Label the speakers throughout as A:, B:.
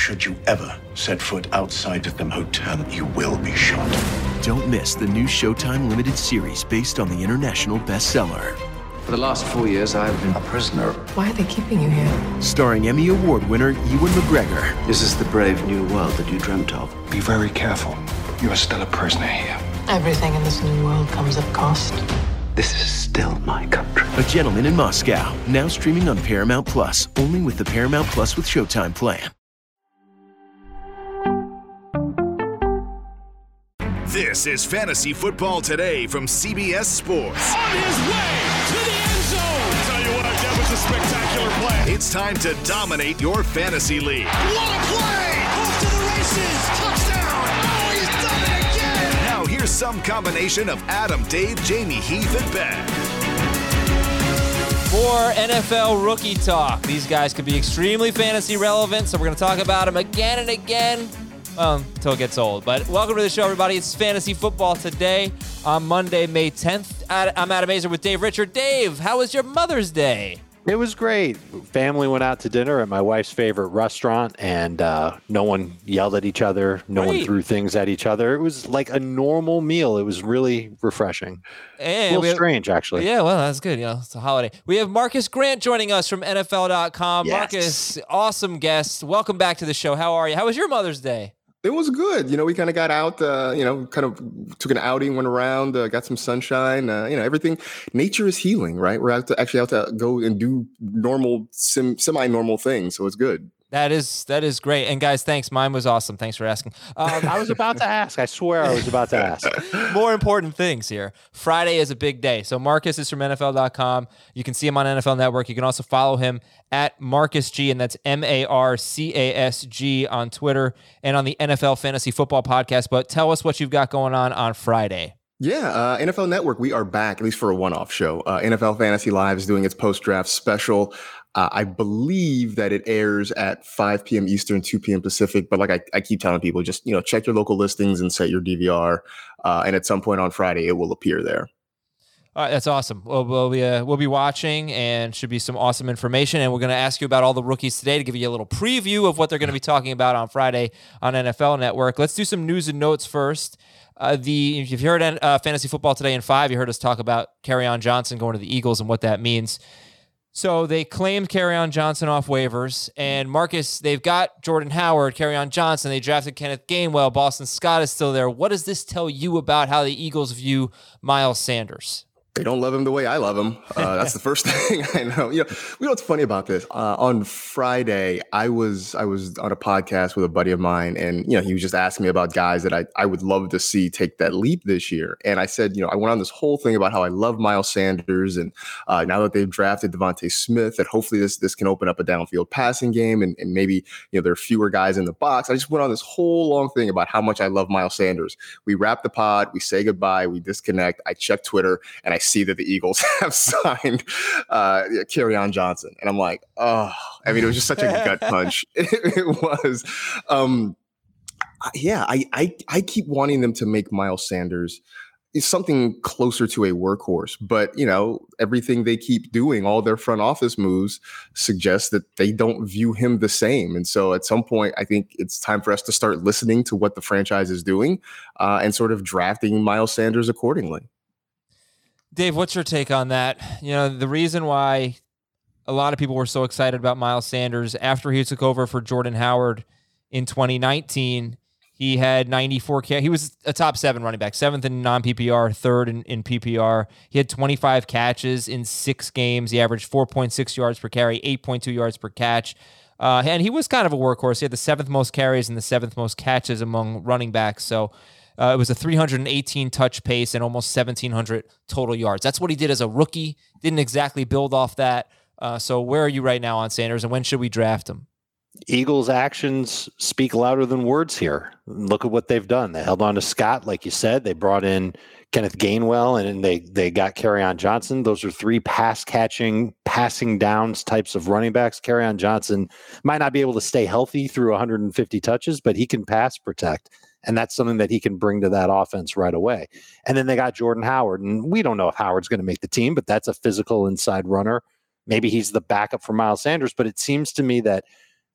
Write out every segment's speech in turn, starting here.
A: Should you ever set foot outside of them hotel, you will be shot.
B: Don't miss the new Showtime limited series based on the international bestseller.
C: For the last 4 years, I've been a prisoner.
D: Why are they keeping you here?
B: Starring Emmy Award winner Ewan McGregor.
C: This is the brave new world that you dreamt of.
E: Be very careful. You are still a prisoner here.
D: Everything in this new world comes at cost.
C: This is still my country.
B: A Gentleman in Moscow, now streaming on Paramount Plus, only with the Paramount Plus with Showtime plan.
F: This is Fantasy Football Today from CBS Sports.
G: On his way to the end zone.
F: Tell you what, that was a spectacular play. It's time to dominate your fantasy league.
G: What a play! Off to the races. Touchdown. Oh, he's done it again.
F: Now here's some combination of Adam, Dave, Jamie, Heath, and Ben.
H: More NFL rookie talk. These guys could be extremely fantasy relevant, so we're going to talk about them again and again. Until it gets old. But welcome to the show, everybody. It's Fantasy Football Today on Monday, May 10th. I'm Adam Azer with Dave Richard. Dave, how was your Mother's Day?
I: It was great. Family went out to dinner at my wife's favorite restaurant, and no one yelled at each other. No one threw things at each other. It was like a normal meal. It was really refreshing. And a little strange, actually.
H: Yeah, well, that's good. You know, it's a holiday. We have Marcus Grant joining us from NFL.com.
J: Yes.
H: Marcus, awesome guest. Welcome back to the show. How are you? How was your Mother's Day?
J: It was good. You know, we kind of got out, kind of took an outing, went around, got some sunshine, everything. Nature is healing, right? We're out to go and do normal, semi-normal things. So it's good.
H: That is great. And guys, thanks. Mine was awesome. Thanks for asking.
I: I was about to ask. I swear I was about to ask.
H: More important things here. Friday is a big day. So Marcus is from NFL.com. You can see him on NFL Network. You can also follow him at Marcus G, and that's MarCasG on Twitter and on the NFL Fantasy Football Podcast. But tell us what you've got going on Friday.
J: Yeah, NFL Network, we are back, at least for a one-off show. NFL Fantasy Live is doing its post-draft special. I believe that it airs at 5 p.m. Eastern, 2 p.m. Pacific. But like I keep telling people, just check your local listings and set your DVR. And at some point on Friday, it will appear there.
H: All right, that's awesome. We'll be watching, and should be some awesome information. And we're going to ask you about all the rookies today to give you a little preview of what they're going to be talking about on Friday on NFL Network. Let's do some news and notes first. If you've heard Fantasy Football Today in 5, you heard us talk about Kerryon Johnson going to the Eagles and what that means. So they claimed Kerryon Johnson off waivers, and Marcus, they've got Jordan Howard, Kerryon Johnson, they drafted Kenneth Gainwell, Boston Scott is still there. What does this tell you about how the Eagles view Miles Sanders?
J: They don't love him the way I love him. That's the first thing I know. You know what's funny about this? On Friday, I was on a podcast with a buddy of mine, and he was just asking me about guys that I would love to see take that leap this year. And I said, I went on this whole thing about how I love Miles Sanders, and now that they've drafted Devontae Smith, that hopefully this can open up a downfield passing game, and maybe there are fewer guys in the box. I just went on this whole long thing about how much I love Miles Sanders. We wrap the pod, we say goodbye, we disconnect. I check Twitter, and I see that the Eagles have signed Kerryon Johnson. And I'm like, oh, I mean, it was just such a gut punch. It was. I keep wanting them to make Miles Sanders something closer to a workhorse. But, everything they keep doing, all their front office moves suggest that they don't view him the same. And so at some point, I think it's time for us to start listening to what the franchise is doing and sort of drafting Miles Sanders accordingly.
H: Dave, what's your take on that? The reason why a lot of people were so excited about Miles Sanders after he took over for Jordan Howard in 2019, he had 94. He was a top 7 running back, 7th in non-PPR, 3rd in PPR. He had 25 catches in 6 games. He averaged 4.6 yards per carry, 8.2 yards per catch. And he was kind of a workhorse. He had the 7th most carries and the 7th most catches among running backs. So it was a 318 touch pace and almost 1,700 total yards. That's what he did as a rookie. Didn't exactly build off that. So where are you right now on Sanders, and when should we draft him?
I: Eagles' actions speak louder than words here. Look at what they've done. They held on to Scott, like you said. They brought in Kenneth Gainwell, and they got Kerryon Johnson. Those are 3 pass-catching, passing downs types of running backs. Kerryon Johnson might not be able to stay healthy through 150 touches, but he can pass protect. And that's something that he can bring to that offense right away. And then they got Jordan Howard. And we don't know if Howard's going to make the team, but that's a physical inside runner. Maybe he's the backup for Miles Sanders. But it seems to me that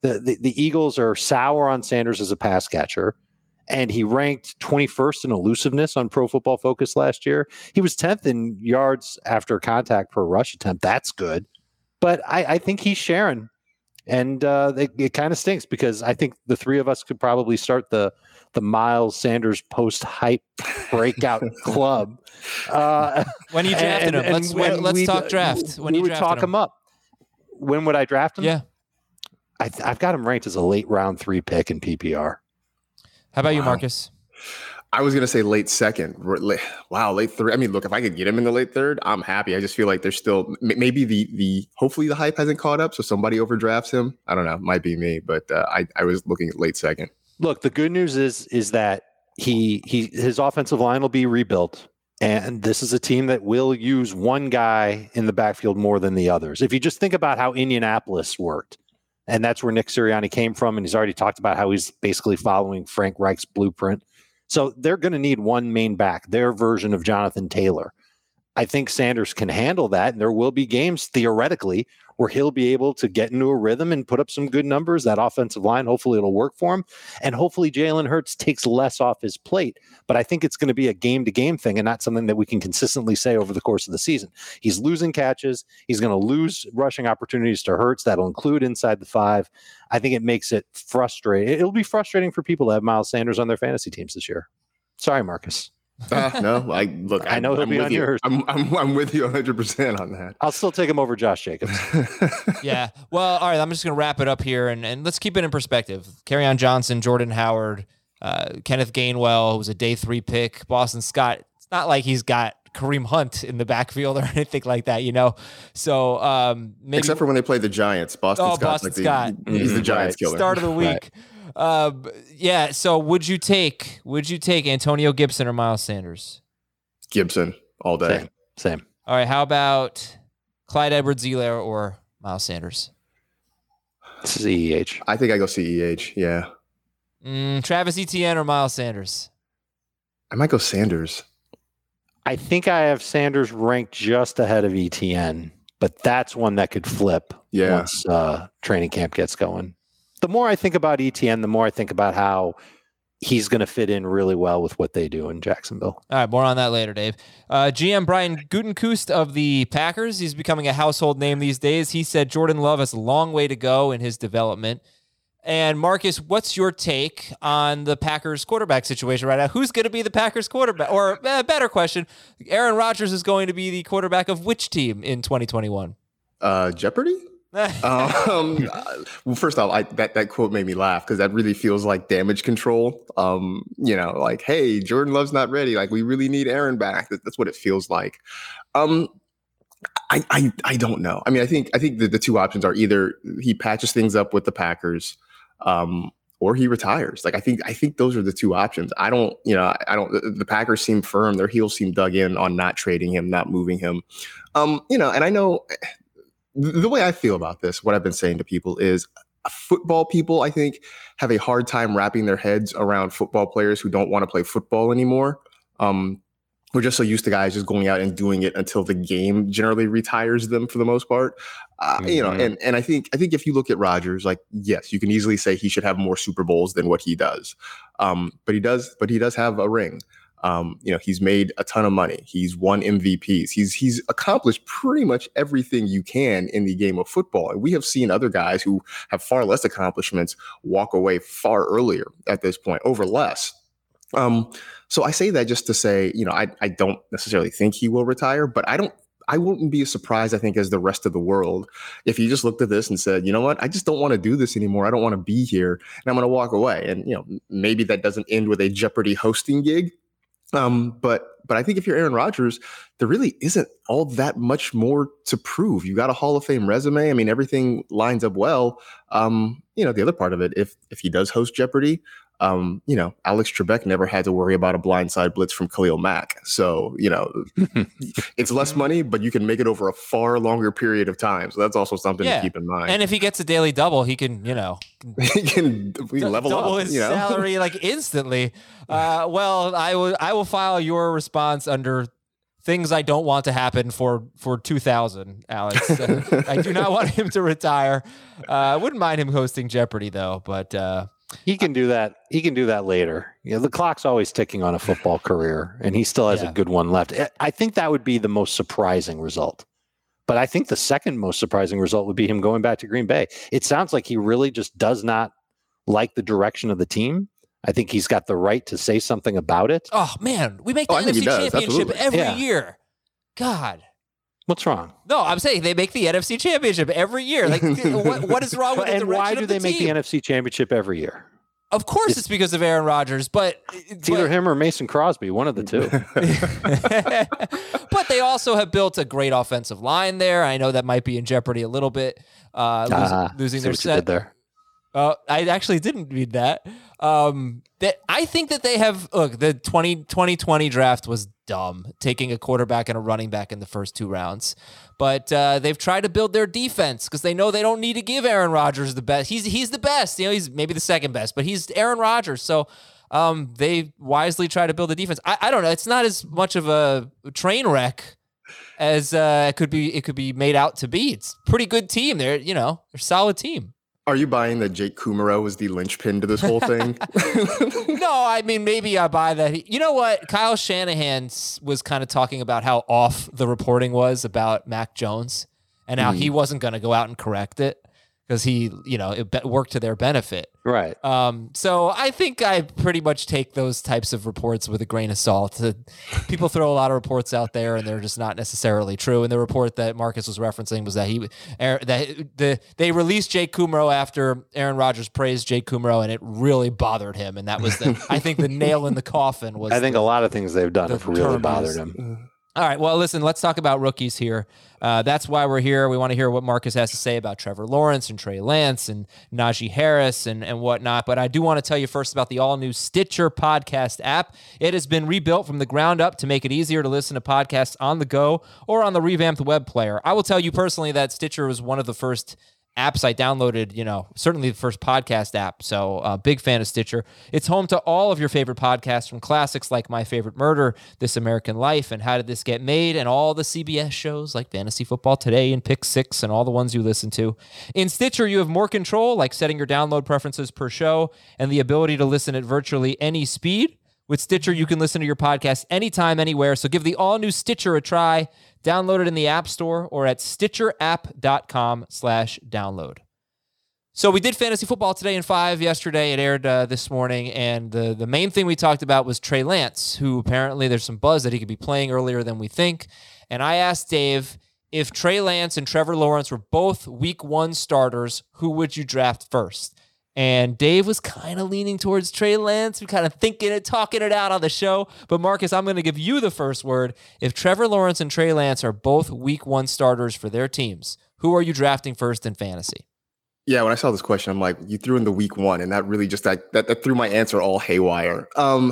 I: The Eagles are sour on Sanders as a pass catcher, and he ranked 21st in elusiveness on Pro Football Focus last year. He was 10th in yards after contact per rush attempt. That's good. But I think he's sharing. And it kind of stinks because I think the three of us could probably start the Miles Sanders post-hype breakout club.
H: When you drafted him, let's talk draft. When
I: we
H: you
I: would talk him up. When would I draft him?
H: Yeah.
I: I've got him ranked as a late round 3 pick in PPR.
H: How about you, Marcus?
J: I was going to say late second. Wow, late third. I mean, look, if I could get him in the late third, I'm happy. I just feel like there's still maybe hopefully the hype hasn't caught up, so somebody overdrafts him. I don't know. It might be me, but I was looking at late second.
I: Look, the good news is that his offensive line will be rebuilt, and this is a team that will use one guy in the backfield more than the others. If you just think about how Indianapolis worked, and that's where Nick Sirianni came from, and he's already talked about how he's basically following Frank Reich's blueprint. So they're going to need one main back, their version of Jonathan Taylor. I think Sanders can handle that, and there will be games, theoretically, where he'll be able to get into a rhythm and put up some good numbers. That offensive line, hopefully it'll work for him. And hopefully Jalen Hurts takes less off his plate. But I think it's going to be a game-to-game thing and not something that we can consistently say over the course of the season. He's losing catches. He's going to lose rushing opportunities to Hurts. That'll include inside the 5. I think it makes it frustrating. It'll be frustrating for people to have Miles Sanders on their fantasy teams this year. Sorry, Marcus.
J: No, I know
I: he'll be on yours.
J: I'm with you 100% on that.
I: I'll still take him over Josh Jacobs.
H: Yeah. Well, all right. I'm just going to wrap it up here and let's keep it in perspective. Kerryon Johnson, Jordan Howard, Kenneth Gainwell, who was a day 3 pick, Boston Scott. It's not like he's got Kareem Hunt in the backfield or anything like that, So maybe
J: except for when they played the Giants, Boston Scott. He's the Giants killer.
H: Start of the week. Right. Yeah. So would you take Antonio Gibson or Miles Sanders?
J: Gibson all day.
I: Same.
H: All right. How about Clyde Edwards-Helaire or Miles Sanders?
I: CEH.
J: I think I go CEH. Yeah.
H: Travis Etienne or Miles Sanders?
J: I might go Sanders.
I: I think I have Sanders ranked just ahead of Etienne, but that's one that could flip once training camp gets going. The more I think about Etienne, the more I think about how he's going to fit in really well with what they do in Jacksonville.
H: All right, more on that later, Dave. GM Brian Gutekunst of the Packers, he's becoming a household name these days. He said Jordan Love has a long way to go in his development. And Marcus, what's your take on the Packers quarterback situation right now? Who's going to be the Packers quarterback? Or better question, Aaron Rodgers is going to be the quarterback of which team in 2021?
J: Jeopardy? Well, first off, that quote made me laugh because that really feels like damage control. Like, hey, Jordan Love's not ready. Like, we really need Aaron back. That's what it feels like. I don't know. I mean, I think the two options are either he patches things up with the Packers, or he retires. Like, I think those are the two options. The Packers seem firm. Their heels seem dug in on not trading him, not moving him. And I know the way I feel about this, what I've been saying to people is football people, I think, have a hard time wrapping their heads around football players who don't want to play football anymore. We're just so used to guys just going out and doing it until the game generally retires them for the most part. And I think if you look at Rodgers, like, yes, you can easily say he should have more Super Bowls than what he does. But he does have a ring. He's made a ton of money. He's won MVPs. He's accomplished pretty much everything you can in the game of football. And we have seen other guys who have far less accomplishments walk away far earlier at this point over less. So I say that just to say, I don't necessarily think he will retire, but I wouldn't be as surprised, I think, as the rest of the world if he just looked at this and said, you know what, I just don't want to do this anymore. I don't want to be here and I'm going to walk away. And, maybe that doesn't end with a Jeopardy hosting gig. But I think if you're Aaron Rodgers, there really isn't all that much more to prove. You got a Hall of Fame resume. I mean, everything lines up well. The other part of it, if he does host Jeopardy, Alex Trebek never had to worry about a blindside blitz from Khalil Mack. So, it's less money, but you can make it over a far longer period of time. So that's also something to keep in mind.
H: And if he gets a daily double, he can,
J: he can level
H: double
J: up
H: his salary like instantly. Well, I will file your response under things I don't want to happen for 2000, Alex. I do not want him to retire. I wouldn't mind him hosting Jeopardy though, but
I: he can do that. He can do that later. The clock's always ticking on a football career, and he still has a good one left. I think that would be the most surprising result. But I think the second most surprising result would be him going back to Green Bay. It sounds like he really just does not like the direction of the team. I think he's got the right to say something about it.
H: Oh man, we make the NFC Championship every year. God.
I: What's wrong?
H: No, I'm saying they make the NFC Championship every year. Like, what is wrong with the direction of the team?
I: And why do they make the NFC Championship every year?
H: Of course, it's because of Aaron Rodgers, but
I: it's either him or Mason Crosby, one of the two.
H: But they also have built a great offensive line there. I know that might be in jeopardy a little bit, losing their set
I: there.
H: I actually didn't read that. I think that they have, look, the 2020 draft was dumb, taking a quarterback and a running back in the first 2 rounds. But they've tried to build their defense because they know they don't need to give Aaron Rodgers the best. He's the best. He's maybe the second best, but he's Aaron Rodgers. So they wisely try to build a defense. I don't know. It's not as much of a train wreck as it could be made out to be. It's a pretty good team. They're a solid team.
J: Are you buying that Jake Kumaro was the linchpin to this whole thing?
H: No, I mean, maybe I buy that. You know what? Kyle Shanahan was kind of talking about how off the reporting was about Mac Jones and how he wasn't going to go out and correct it because it worked to their benefit.
I: Right.
H: So I think I pretty much take those types of reports with a grain of salt. People throw a lot of reports out there, and they're just not necessarily true. And the report that Marcus was referencing was that they released Jake Kumaro after Aaron Rodgers praised Jake Kumaro, and it really bothered him. And that was I think the nail in the coffin was.
I: I think a lot of things they've done have really bothered him.
H: All right, well, listen, let's talk about rookies here. That's why we're here. We want to hear what Marcus has to say about Trevor Lawrence and Trey Lance and Najee Harris and whatnot. But I do want to tell you first about the all-new Stitcher podcast app. It has been rebuilt from the ground up to make it easier to listen to podcasts on the go or on the revamped web player. I will tell you personally that Stitcher was one of the first apps I downloaded, certainly the first podcast app. So big fan of Stitcher. It's home to all of your favorite podcasts, from classics like My Favorite Murder, This American Life, and How Did This Get Made, and all the CBS shows like Fantasy Football Today and Pick Six and all the ones you listen to. In Stitcher, you have more control, like setting your download preferences per show and the ability to listen at virtually any speed. With Stitcher, you can listen to your podcast anytime, anywhere. So give the all-new Stitcher a try. Download it in the App Store or at StitcherApp.com/download. So we did Fantasy Football Today in 5 yesterday. It aired this morning, and the main thing we talked about was Trey Lance, who apparently there's some buzz that he could be playing earlier than we think. And I asked Dave, if Trey Lance and Trevor Lawrence were both Week 1 starters, who would you draft first? And Dave was kind of leaning towards Trey Lance. We're kind of thinking it, talking it out on the show. But Marcus, I'm going to give you the first word. If Trevor Lawrence and Trey Lance are both Week 1 starters for their teams, who are you drafting first in fantasy?
J: Yeah, when I saw this question, I'm like, you threw in the Week 1, and that really just that threw my answer all haywire.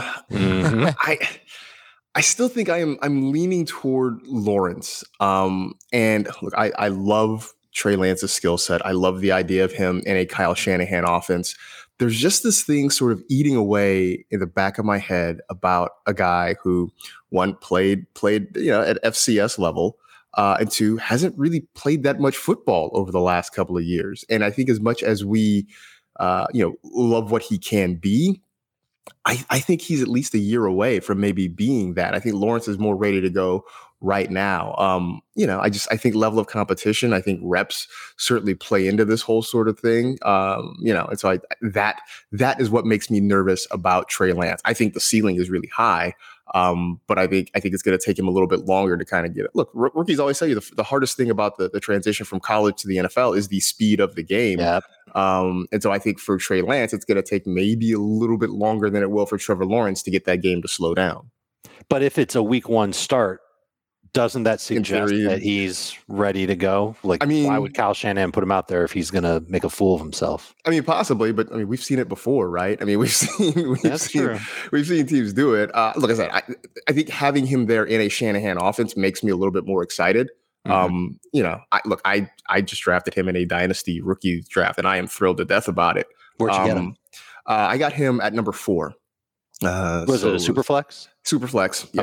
J: I still think I'm leaning toward Lawrence. And look, I love Trey Lance's skill set. I love the idea of him in a Kyle Shanahan offense. There's just this thing sort of eating away in the back of my head about a guy who, one, played at FCS level, and two, hasn't really played that much football over the last couple of years. And I think as much as we, love what he can be, I think he's at least a year away from maybe being that. I think Lawrence is more ready to go right now. I think level of competition, I think reps certainly play into this whole sort of thing. And so that is what makes me nervous about Trey Lance. I think the ceiling is really high. But I think it's going to take him a little bit longer to kind of get it. Look, rookies always tell you the hardest thing about the transition from college to the NFL is the speed of the game.
I: Yep.
J: And so I think for Trey Lance, it's going to take maybe a little bit longer than it will for Trevor Lawrence to get that game to slow down.
I: But if it's a Week 1 start, doesn't that suggest that he's ready to go? Why would Kyle Shanahan put him out there if he's going to make a fool of himself?
J: I mean, possibly, but we've seen it before, right? I mean, we've seen teams do it. Look, I said, I think having him there in a Shanahan offense makes me a little bit more excited.
I: Mm-hmm.
J: I just drafted him in a dynasty rookie draft, and I am thrilled to death about it.
I: Where'd you get him?
J: I got him at number 4.
I: Was it a super flex?
J: Super flex. Yeah.
I: Okay.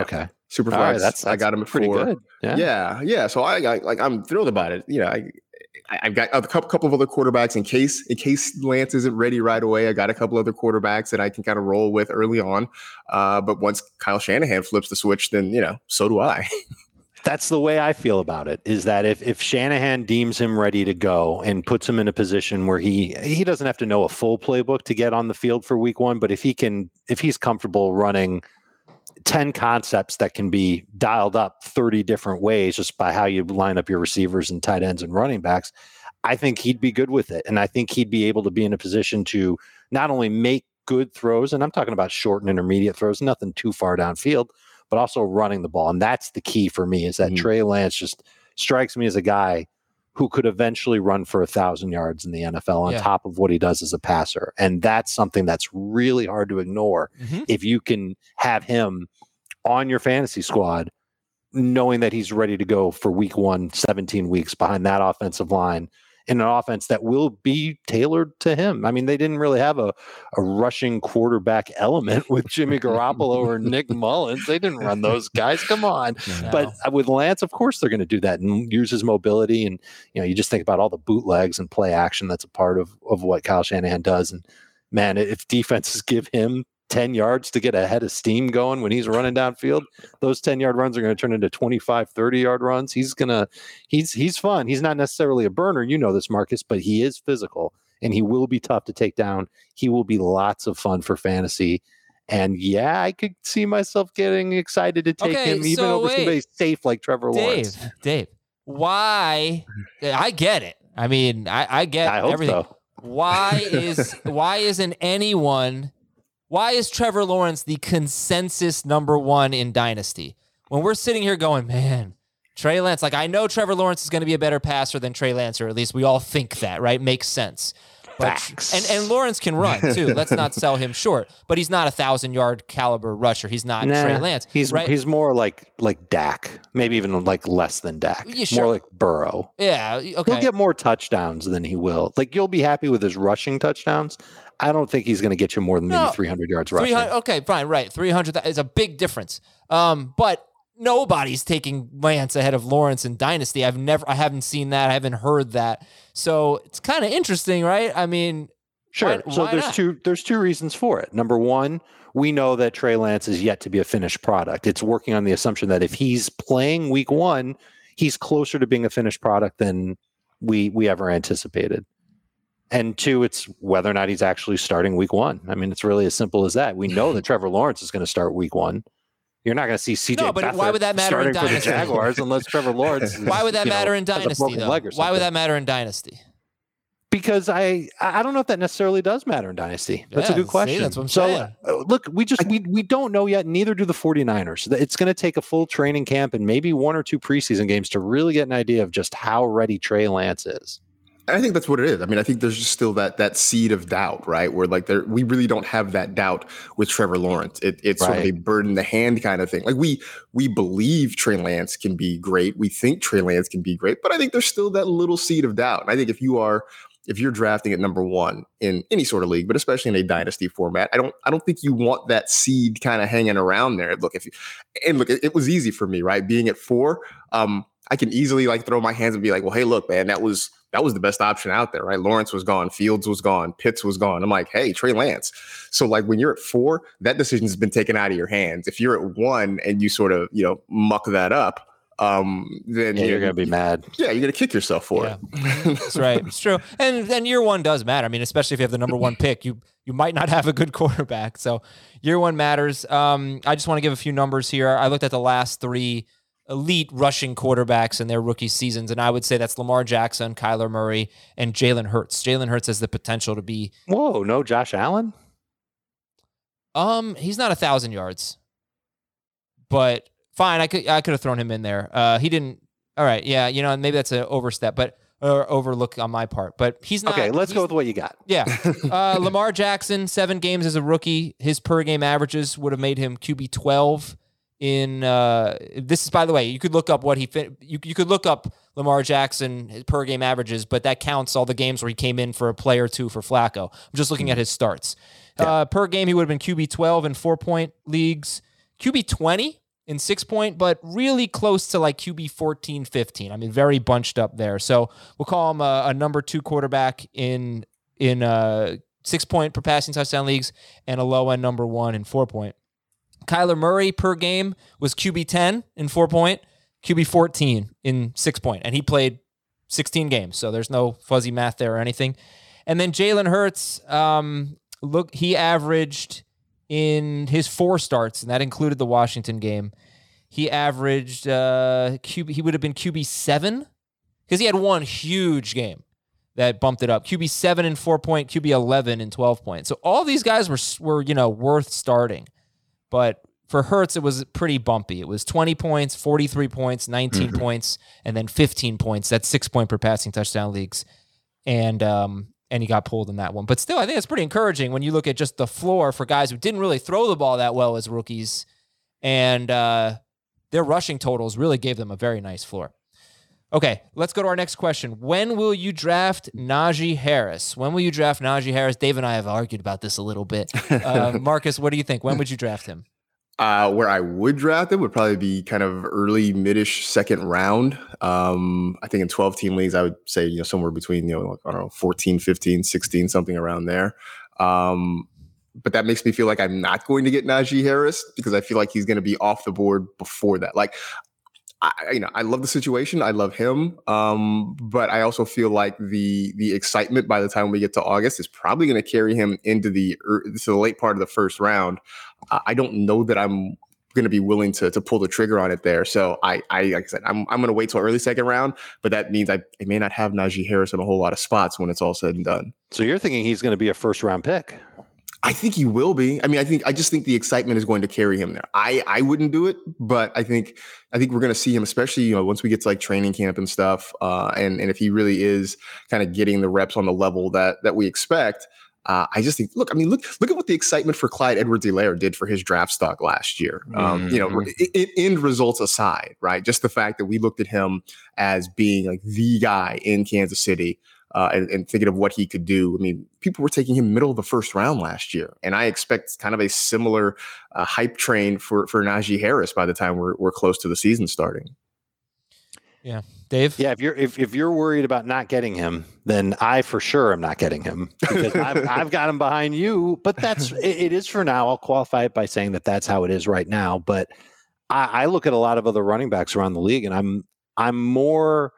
J: Superflex. I got him at
I: pretty
J: 4.
I: good.
J: Yeah. So I'm thrilled about it. I've got a couple of other quarterbacks in case Lance isn't ready right away. I got a couple other quarterbacks that I can kind of roll with early on. But once Kyle Shanahan flips the switch, then so do I.
I: That's the way I feel about it, is that if Shanahan deems him ready to go and puts him in a position where he doesn't have to know a full playbook to get on the field for week 1, but if he's comfortable running 10 concepts that can be dialed up 30 different ways just by how you line up your receivers and tight ends and running backs, I think he'd be good with it. And I think he'd be able to be in a position to not only make good throws, and I'm talking about short and intermediate throws, nothing too far downfield, but also running the ball. And that's the key for me, is that Trey Lance just strikes me as a guy who could eventually run for 1,000 yards in the NFL on top of what he does as a passer. And that's something that's really hard to ignore if you can have him on your fantasy squad, knowing that he's ready to go for week 1, 17 weeks behind that offensive line in an offense that will be tailored to him. I mean, they didn't really have a rushing quarterback element with Jimmy Garoppolo or Nick Mullins. They didn't run those guys. Come on. No. But with Lance, of course, they're going to do that and use his mobility. And, you just think about all the bootlegs and play action that's a part of what Kyle Shanahan does. And, man, if defenses give him 10 yards to get a head of steam going when he's running downfield, those 10-yard runs are going to turn into 25, 30-yard runs. He's fun. He's not necessarily a burner. You know this, Marcus, but he is physical and he will be tough to take down. He will be lots of fun for fantasy. And I could see myself getting excited to take him even over somebody safe like Trevor Lawrence.
H: Dave, why? I get it. I mean, I get everything. So. Why is Trevor Lawrence the consensus number 1 in Dynasty? When we're sitting here going, man, Trey Lance, I know Trevor Lawrence is going to be a better passer than Trey Lance, or at least we all think that, right? Makes sense. But, and Lawrence can run too. Let's not sell him short. But he's not 1,000-yard caliber rusher. He's not Trey Lance.
I: He's more like Dak, maybe even less than Dak. Yeah, sure. More like Burrow.
H: Yeah, okay.
I: He'll get more touchdowns than he will. You'll be happy with his rushing touchdowns. I don't think he's going to get you more than maybe 300 yards rushing.
H: Okay, fine, right. 300 is a big difference. But nobody's taking Lance ahead of Lawrence in Dynasty. I haven't seen that. I haven't heard that. So it's kind of interesting, right? I mean,
I: sure. There's two reasons for it. Number one, we know that Trey Lance is yet to be a finished product. It's working on the assumption that if he's playing week 1, he's closer to being a finished product than we ever anticipated. And 2, it's whether or not he's actually starting week 1. I mean, it's really as simple as that. We know that Trevor Lawrence is going to start week 1. You're not going to see CJ
H: but why would that matter in Dynasty?
I: For the Jaguars unless Trevor Lawrence.
H: Why would that matter in Dynasty, though? Why would that matter in Dynasty?
I: Because I don't know if that necessarily does matter in Dynasty. That's a good question.
H: See, that's what I'm saying.
I: Look, we don't know yet. Neither do the 49ers. It's going to take a full training camp and maybe 1 or 2 preseason games to really get an idea of just how ready Trey Lance is.
J: I think that's what it is. I mean, I think there's just still that seed of doubt, right? Where we really don't have that doubt with Trevor Lawrence. It's sort of a bird in the hand kind of thing. We believe Trey Lance can be great. We think Trey Lance can be great, but I think there's still that little seed of doubt. And I think if you're drafting at number 1 in any sort of league, but especially in a dynasty format, I don't think you want that seed kind of hanging around there. Look, it was easy for me, right? Being at 4, I can easily throw my hands and be like, well, hey, look, man, that was the best option out there, right? Lawrence was gone, Fields was gone, Pitts was gone. I'm like, hey, Trey Lance. So when you're at 4, that decision's been taken out of your hands. If you're at 1 and you sort of, muck that up, then
I: you're going to be mad.
J: Yeah, you're going to kick yourself for it.
H: That's right. It's true. And then year 1 does matter. I mean, especially if you have the number 1 pick, you might not have a good quarterback. So year 1 matters. I just want to give a few numbers here. I looked at the last 3 elite rushing quarterbacks in their rookie seasons, and I would say that's Lamar Jackson, Kyler Murray, and Jalen Hurts. Jalen Hurts has the potential to be...
I: Whoa, no Josh Allen?
H: He's not 1,000 yards, but fine, I could have thrown him in there. He didn't... All right, yeah, maybe that's an overstep, but overlook on my part, but he's not...
I: Okay, let's go with what you got.
H: Yeah. Lamar Jackson, 7 games as a rookie. His per-game averages would have made him QB 12 in this is, by the way, you could look up what you could look up Lamar Jackson per game averages, but that counts all the games where he came in for a play or 2 for Flacco. I'm just looking at his starts. Per game, he would have been QB 12 in 4-point leagues, QB 20 in 6-point, but really close to like QB 14, 15. I mean, very bunched up there. So we'll call him a number 2 quarterback in 6-point per passing touchdown leagues and a low end number 1 in 4-point. Kyler Murray per game was QB 10 in 4-point, QB 14 in 6-point, and he played 16 games. So there's no fuzzy math there or anything. And then Jalen Hurts, he averaged in his 4 starts, and that included the Washington game. He averaged he would have been QB 7 because he had one huge game that bumped it up. QB 7 in 4-point, QB 11 in 12-point. So all these guys were worth starting. But for Hurts, it was pretty bumpy. It was 20 points, 43 points, 19 points, and then 15 points. That's 6-point per passing touchdown leagues. And he got pulled in that one. But still, I think it's pretty encouraging when you look at just the floor for guys who didn't really throw the ball that well as rookies. And their rushing totals really gave them a very nice floor. Okay, let's go to our next question. When will you draft Najee Harris? When will you draft Najee Harris? Dave and I have argued about this a little bit. Marcus, what do you think? When would you draft him?
J: Where I would draft him would probably be kind of early, mid-ish second round. I think in 12-team leagues, I would say, somewhere between, 14, 15, 16, something around there. But that makes me feel like I'm not going to get Najee Harris because I feel like he's going to be off the board before that. Like, I love the situation. I love him. But I also feel like the excitement by the time we get to August is probably going to carry him into the late part of the first round. I don't know that I'm going to be willing to pull the trigger on it there. So like I said, I'm going to wait till early second round, but that means I may not have Najee Harris in a whole lot of spots when it's all said and done.
I: So you're thinking he's going to be a first round pick?
J: I think he will be. I mean, I just think the excitement is going to carry him there. I wouldn't do it, but I think we're going to see him, especially, once we get to like training camp and stuff. And if he really is kind of getting the reps on the level that we expect, I just think, look at what the excitement for Clyde Edwards-Helaire did for his draft stock last year. End results aside, right? Just the fact that we looked at him as being like the guy in Kansas City, and thinking of what he could do. I mean, people were taking him middle of the first round last year, and I expect kind of a similar hype train for Najee Harris by the time we're close to the season starting.
H: Yeah, Dave.
I: Yeah, if you're worried about not getting him, then I for sure am not getting him because I've got him behind you. But it is for now. I'll qualify it by saying that's how it is right now. But I look at a lot of other running backs around the league, and I'm more.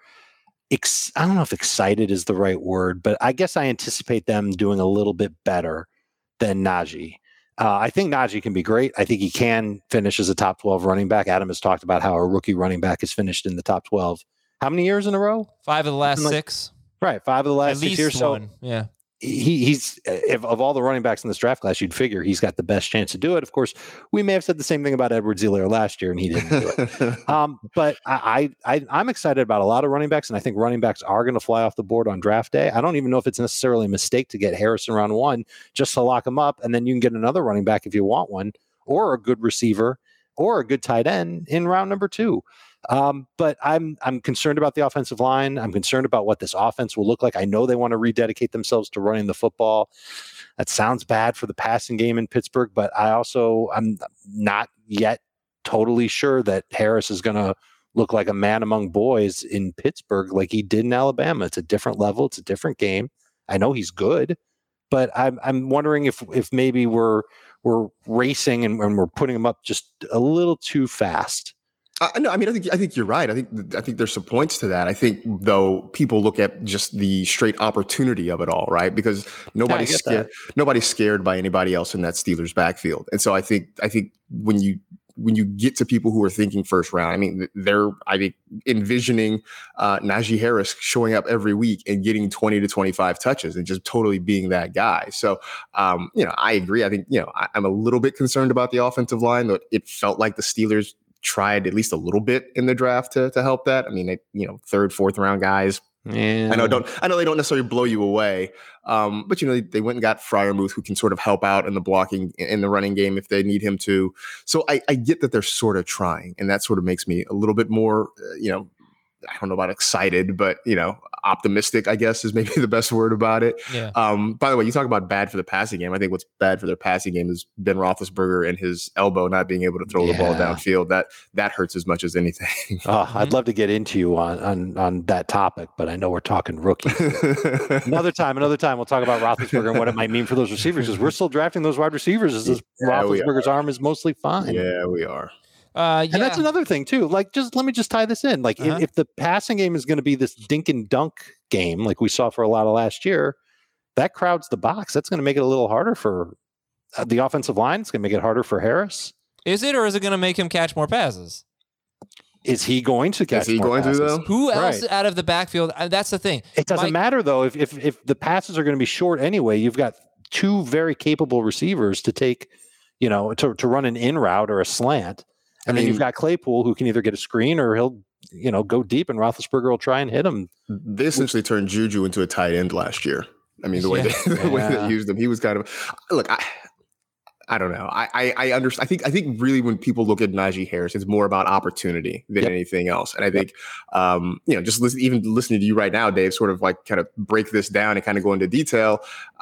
I: I don't know if excited is the right word, but I guess I anticipate them doing a little bit better than Najee. I think Najee can be great. I think he can finish as a top 12 running back. Adam has talked about how a rookie running back has finished in the top 12. How many years in a row?
H: 5 of the last 6.
I: Right, 5 of the last 6 years.
H: One. So yeah.
I: He's of all the running backs in this draft class, you'd figure he's got the best chance to do it. Of course, we may have said the same thing about Edwards-Helaire last year, and he didn't do it. But I'm excited about a lot of running backs, and I think running backs are going to fly off the board on draft day. I don't even know if it's necessarily a mistake to get Harris in round 1 just to lock him up, and then you can get another running back if you want one, or a good receiver, or a good tight end in round number 2. But I'm concerned about the offensive line. I'm concerned about what this offense will look like. I know they want to rededicate themselves to running the football. That sounds bad for the passing game in Pittsburgh, but I'm not yet totally sure that Harris is going to look like a man among boys in Pittsburgh like he did in Alabama. It's a different level. It's a different game. I know he's good, but I'm wondering if maybe we're racing and we're putting him up just a little too fast.
J: No, I mean, I think you're right. I think there's some points to that. I think though people look at just the straight opportunity of it all, right? Because nobody's scared by anybody else in that Steelers backfield. And so I think when you get to people who are thinking first round, I mean, they're envisioning Najee Harris showing up every week and getting 20 to 25 touches and just totally being that guy. So, I agree. I think, I'm a little bit concerned about the offensive line, but it felt like the Steelers tried at least a little bit in the draft to help that. I mean, third, fourth round guys. Yeah. I know they don't necessarily blow you away, but they went and got Freiermuth, who can sort of help out in the blocking in the running game if they need him to. So I get that they're sort of trying, and that sort of makes me a little bit more, I don't know about excited, but optimistic, I guess, is maybe the best word about it.
H: Yeah.
J: By the way, you talk about bad for the passing game. I think what's bad for their passing game is Ben Roethlisberger and his elbow not being able to throw the ball downfield. That hurts as much as anything.
I: I'd love to get into you on that topic, but I know we're talking rookies. Another time, we'll talk about Roethlisberger and what it might mean for those receivers, because we're still drafting those wide receivers as Roethlisberger's arm is mostly fine.
J: Yeah, we are.
I: And that's another thing too. Like, let me just tie this in. Like, if the passing game is going to be this dink and dunk game, like we saw for a lot of last year, that crowds the box. That's going to make it a little harder for the offensive line. It's going to make it harder for Harris.
H: Is it, or is it going to make him catch more passes?
I: Is he going to catch more passes?
J: Though?
H: Who else out of the backfield? That's the thing.
I: It doesn't matter though. If the passes are going to be short anyway, you've got two very capable receivers to take, to run an in route or a slant. And then you've got Claypool, who can either get a screen or he'll, go deep, and Roethlisberger will try and hit him.
J: They essentially turned Juju into a tight end last year. I mean, the way they used him, he was kind of look. I don't know. I understand. I think really when people look at Najee Harris, it's more about opportunity than anything else. And I think, just listening to you right now, Dave, sort of like kind of break this down and kind of go into detail.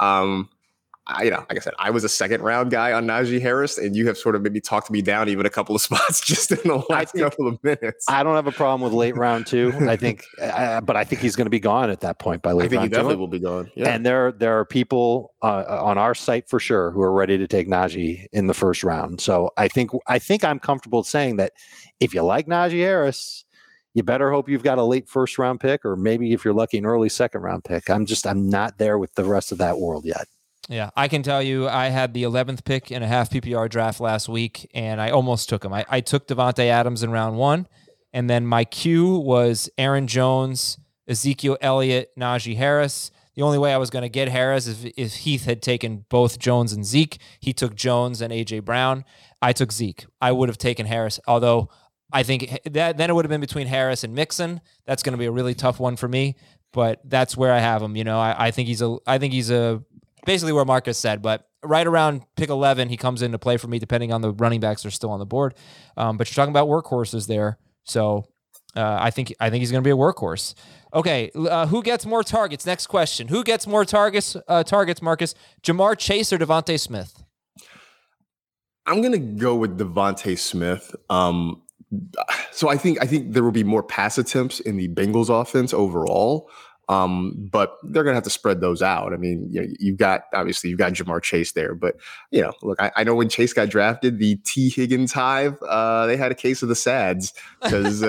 J: Like I said, I was a second round guy on Najee Harris, and you have sort of maybe talked me down even a couple of spots just in the last couple of minutes.
I: I don't have a problem with late round 2. I think, but I think he's going to be gone at that point by late round 2.
J: I think he definitely will be gone. Yeah.
I: And there are people on our site for sure who are ready to take Najee in the first round. So I think I'm comfortable saying that if you like Najee Harris, you better hope you've got a late first round pick, or maybe if you're lucky, an early second round pick. I'm not there with the rest of that world yet.
H: Yeah, I can tell you I had the 11th pick in a half PPR draft last week, and I almost took him. I took Devontae Adams in round 1, and then my Q was Aaron Jones, Ezekiel Elliott, Najee Harris. The only way I was going to get Harris is if Heath had taken both Jones and Zeke. He took Jones and A.J. Brown. I took Zeke. I would have taken Harris, although I think that then it would have been between Harris and Mixon. That's going to be a really tough one for me, but that's where I have him. I think he's a basically where Marcus said, but right around pick 11, he comes into play for me, depending on the running backs that are still on the board. But you're talking about workhorses there. So I think he's going to be a workhorse. Okay. Who gets more targets? Next question. Who gets more targets, Marcus? Jamar Chase or Devontae Smith?
J: I'm going to go with Devontae Smith. So I think there will be more pass attempts in the Bengals offense overall. But they're going to have to spread those out. I mean, you've got Jamar Chase there, but look, I know when Chase got drafted, the T. Higgins hive, they had a case of the SADs because,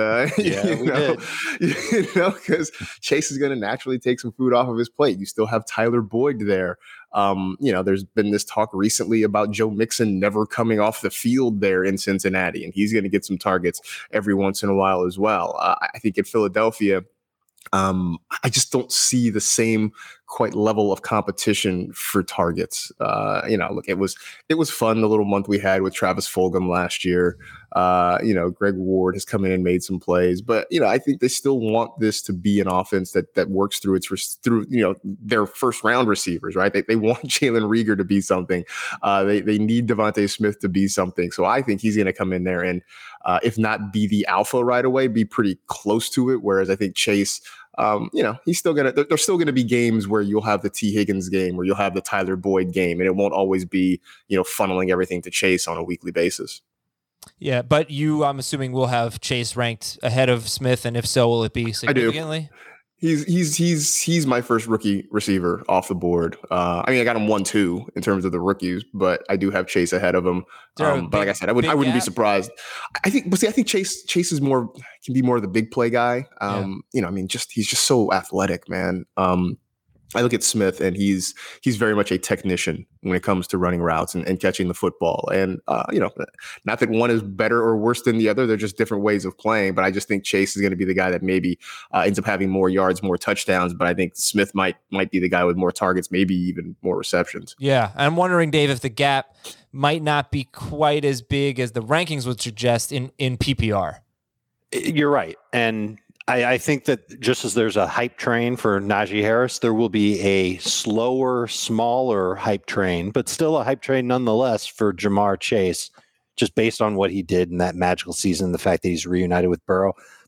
J: because Chase is going to naturally take some food off of his plate. You still have Tyler Boyd there. There's been this talk recently about Joe Mixon never coming off the field there in Cincinnati, and he's going to get some targets every once in a while as well. I think in Philadelphia, I just don't see the same quite level of competition for targets. Look, it was fun the little month we had with Travis Fulgham last year. Greg Ward has come in and made some plays, but I think they still want this to be an offense that works through their first round receivers, right? They want Jalen Reagor to be something. They need Devontae Smith to be something. So I think he's going to come in there and if not be the alpha right away, be pretty close to it. Whereas I think Chase, he's still there's still gonna be games where you'll have the T. Higgins game, where you'll have the Tyler Boyd game, and it won't always be, funneling everything to Chase on a weekly basis.
H: Yeah, but I'm assuming we'll have Chase ranked ahead of Smith, and if so, will it be significantly?
J: I do. He's my first rookie receiver off the board. I got him 1-2 in terms of the rookies, but I do have Chase ahead of him. But like I said, I wouldn't be surprised. I think Chase can be more of the big play guy. He's just so athletic, man. I look at Smith, and he's very much a technician when it comes to running routes and catching the football. And, not that one is better or worse than the other. They're just different ways of playing. But I just think Chase is going to be the guy that maybe ends up having more yards, more touchdowns. But I think Smith might be the guy with more targets, maybe even more receptions.
H: Yeah. I'm wondering, Dave, if the gap might not be quite as big as the rankings would suggest in PPR.
I: You're right. And I think that just as there's a hype train for Najee Harris, there will be a slower, smaller hype train, but still a hype train nonetheless for Jamar Chase, just based on what he did in that magical season, the fact that he's reunited with Burrow.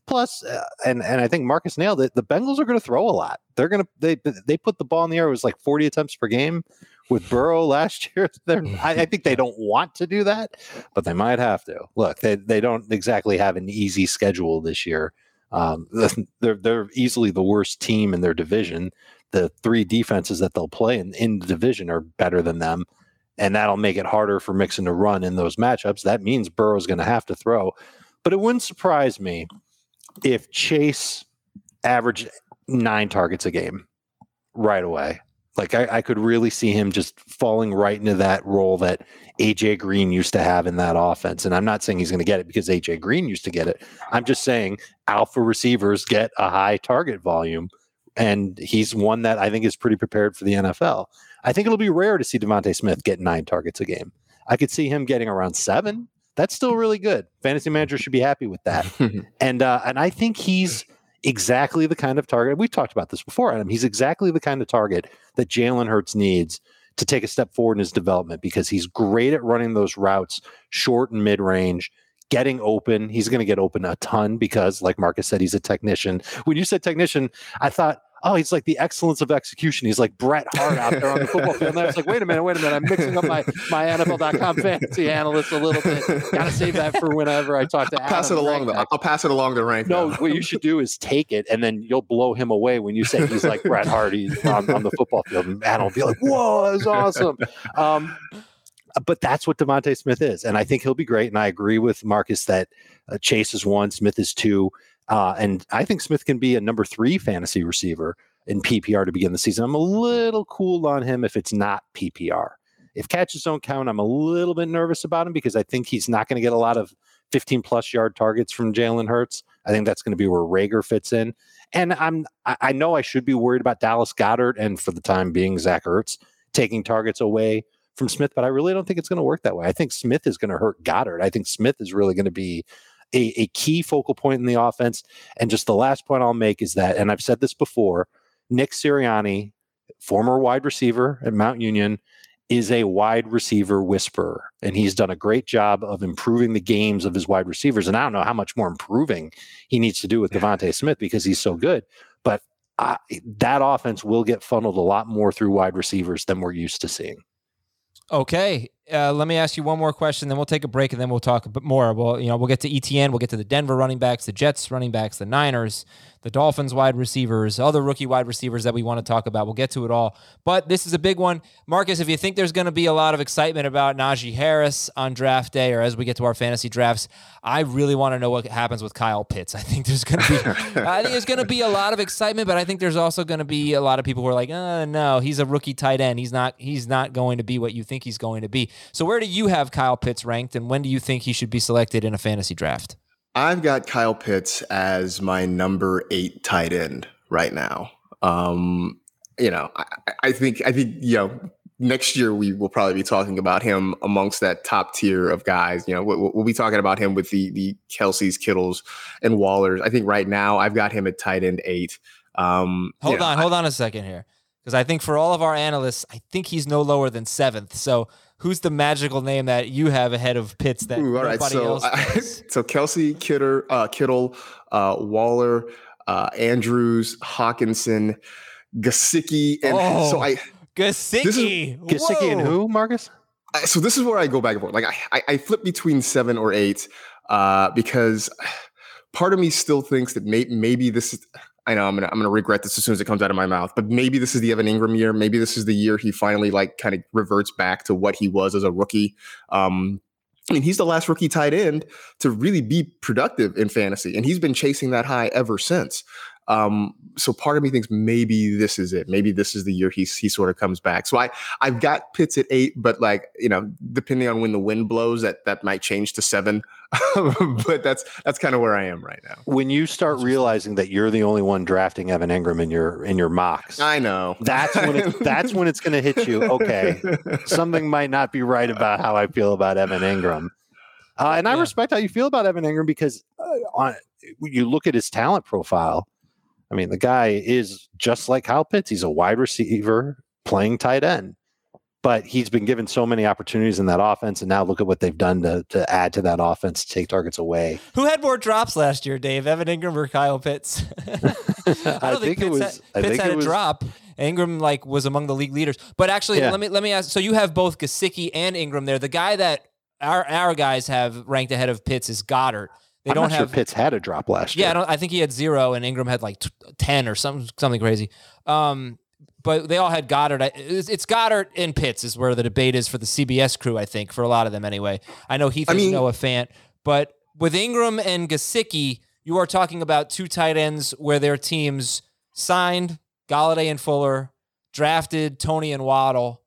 I: Plus, and I think Marcus nailed it. The Bengals are going to throw a lot. They're going to they put the ball in the air. It was like 40 attempts per game with Burrow last year. I think they don't want to do that, but they might have to. Look, they don't exactly have an easy schedule this year. They're easily the worst team in their division. The 3 defenses that they'll play in the division are better than them, and that'll make it harder for Mixon to run in those matchups. That means Burrow's going to have to throw, but it wouldn't surprise me if Chase averaged 9 targets a game right away. Like I could really see him just falling right into that role that AJ Green used to have in that offense. And I'm not saying he's going to get it because AJ Green used to get it. I'm just saying alpha receivers get a high target volume, and he's one that I think is pretty prepared for the NFL. I think it'll be rare to see Devontae Smith get 9 targets a game. I could see him getting around 7. That's still really good. Fantasy manager should be happy with that. And I think he's exactly the kind of target. We've talked about this before, Adam. He's exactly the kind of target that Jalen Hurts needs to take a step forward in his development, because he's great at running those routes, short and mid-range, getting open. He's going to get open a ton because, like Marcus said, he's a technician. When you said technician, I thought, oh, he's like the excellence of execution. He's like Bret Hart out there on the football field. And I was like, wait a minute. I'm mixing up my NFL.com fantasy analyst a little bit. Got to save that for whenever I talk to Adam.
J: I'll pass it along the rank.
I: No, what you should do is take it, and then you'll blow him away when you say he's like Bret Hart on the football field. And Adam will be like, whoa, that's awesome. But that's what Devontae Smith is. And I think he'll be great. And I agree with Marcus that Chase is 1, Smith is 2. And I think Smith can be a number 3 fantasy receiver in PPR to begin the season. I'm a little cool on him if it's not PPR. If catches don't count, I'm a little bit nervous about him because I think he's not going to get a lot of 15-plus yard targets from Jalen Hurts. I think that's going to be where Rager fits in. And I know I should be worried about Dallas Goedert and, for the time being, Zach Ertz taking targets away from Smith, but I really don't think it's going to work that way. I think Smith is going to hurt Goddard. I think Smith is really going to be a key focal point in the offense. And just the last point I'll make is that, and I've said this before, Nick Sirianni, former wide receiver at Mount Union, is a wide receiver whisperer. And he's done a great job of improving the games of his wide receivers. And I don't know how much more improving he needs to do with Devontae Smith because he's so good. But that offense will get funneled a lot more through wide receivers than we're used to seeing.
H: Okay. Let me ask you one more question, then we'll take a break, and then we'll talk a bit more. We'll get to ETN, we'll get to the Denver running backs, the Jets running backs, the Niners, the Dolphins wide receivers, other rookie wide receivers that we want to talk about. We'll get to it all. But this is a big one. Marcus, if you think there's going to be a lot of excitement about Najee Harris on draft day or as we get to our fantasy drafts, I really want to know what happens with Kyle Pitts. I think there's going to be a lot of excitement, but I think there's also going to be a lot of people who are like, no, he's a rookie tight end. He's not going to be what you think he's going to be. So where do you have Kyle Pitts ranked, and when do you think he should be selected in a fantasy draft?
J: I've got Kyle Pitts as my number 8 tight end right now. I think next year we will probably be talking about him amongst that top tier of guys. We'll be talking about him with the Kelce's, Kittles, and Wallers. I think right now I've got him at tight end 8.
H: Hold on a second here, because I think for all of our analysts, I think he's no lower than 7th. So who's the magical name that you have ahead of Pitts that nobody else does?
J: So Kelce, Kittle, Waller, Andrews, Hawkinson, Gesicki, and
H: Gesicki.
I: Gesicki and who, Marcus?
J: So this is where I go back and forth. Like I flip between 7 or 8 because part of me still thinks that maybe this is. I know I'm gonna regret this as soon as it comes out of my mouth, but maybe this is the Evan Ingram year. Maybe this is the year he finally kind of reverts back to what he was as a rookie. He's the last rookie tight end to really be productive in fantasy, and he's been chasing that high ever since. So part of me thinks maybe this is it. Maybe this is the year he sort of comes back. So I've got Pitts at 8, but depending on when the wind blows, that might change to 7. But that's kind of where I am right now.
I: When you start realizing that you're the only one drafting Evan Ingram in your mocks,
J: I know
I: that's when it's going to hit you. Okay, something might not be right about how I feel about Evan Ingram. I respect how you feel about Evan Ingram because you look at his talent profile. I mean, the guy is just like Kyle Pitts. He's a wide receiver playing tight end. but he's been given so many opportunities in that offense, and now look at what they've done to add to that offense, to take targets away.
H: Who had more drops last year, Dave? Evan Ingram or Kyle Pitts? I think Pitts had a drop. Ingram was among the league leaders. But actually, let me ask. So you have both Gesicki and Ingram there. The guy that our guys have ranked ahead of Pitts is Goddard.
I: I'm not sure Pitts had a drop last year.
H: Yeah, I think he had 0, and Ingram had 10 or something crazy. But they all had Goddard. It's Goddard and Pitts is where the debate is for the CBS crew, I think, for a lot of them anyway. I know Heath is Noah Fant. But with Ingram and Gesicki, you are talking about 2 tight ends where their teams signed Golladay and Fuller, drafted Tony and Waddle.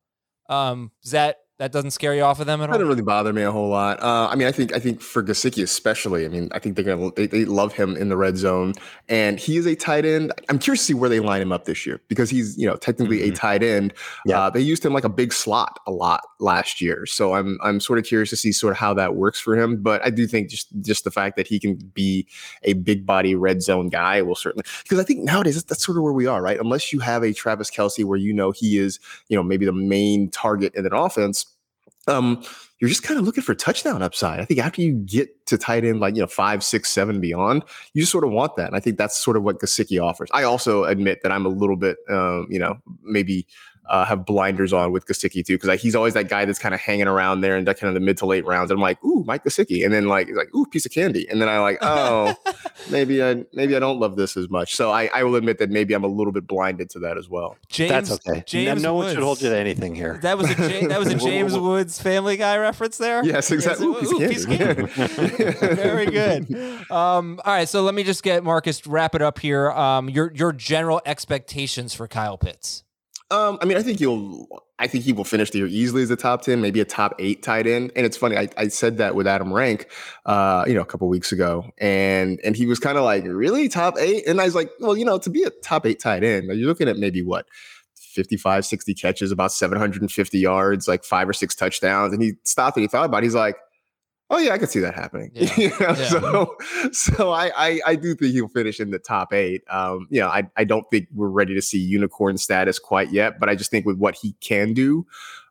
H: That doesn't scare you off of them at all?
J: That doesn't really bother me a whole lot. I think for Gesicki especially, I think they love him in the red zone, and he is a tight end. I'm curious to see where they line him up this year because he's technically a tight end. Yeah. They used him like a big slot a lot last year, so I'm sort of curious to see sort of how that works for him. But I do think just the fact that he can be a big body red zone guy will certainly, because I think nowadays that's sort of where we are, right? Unless you have a Travis Kelce where he is maybe the main target in an offense. You're just kind of looking for touchdown upside. I think after you get to tight end 5, 6, 7 beyond, you just sort of want that. And I think that's sort of what Gesicki offers. I also admit that I'm a little bit, maybe have blinders on with Gesicki too, because he's always that guy that's kind of hanging around there in that kind of the mid to late rounds. And I'm like, ooh, Mike Gesicki, and then he's like, ooh, piece of candy, and then maybe I don't love this as much. So I will admit that maybe I'm a little bit blinded to that as well.
I: That's okay. No one should hold you to anything here.
H: That was a James Woods Family Guy reference there.
J: Yes, exactly.
H: Piece of candy. Very good. All right, so let me just get Marcus wrap it up here. Your general expectations for Kyle Pitts.
J: I think he will finish the year easily as a top 10, maybe a top 8 tight end. And it's funny, I said that with Adam Rank, a couple of weeks ago, and he was kind of like, really, top 8? And I was like, well, to be a top 8 tight end, you're looking at maybe 55, 60 catches, about 750 yards, 5 or 6 touchdowns. And he stopped and he thought about it. He's like, oh yeah, I could see that happening. Yeah. So I do think he'll finish in the top 8. I don't think we're ready to see unicorn status quite yet, but I just think with what he can do,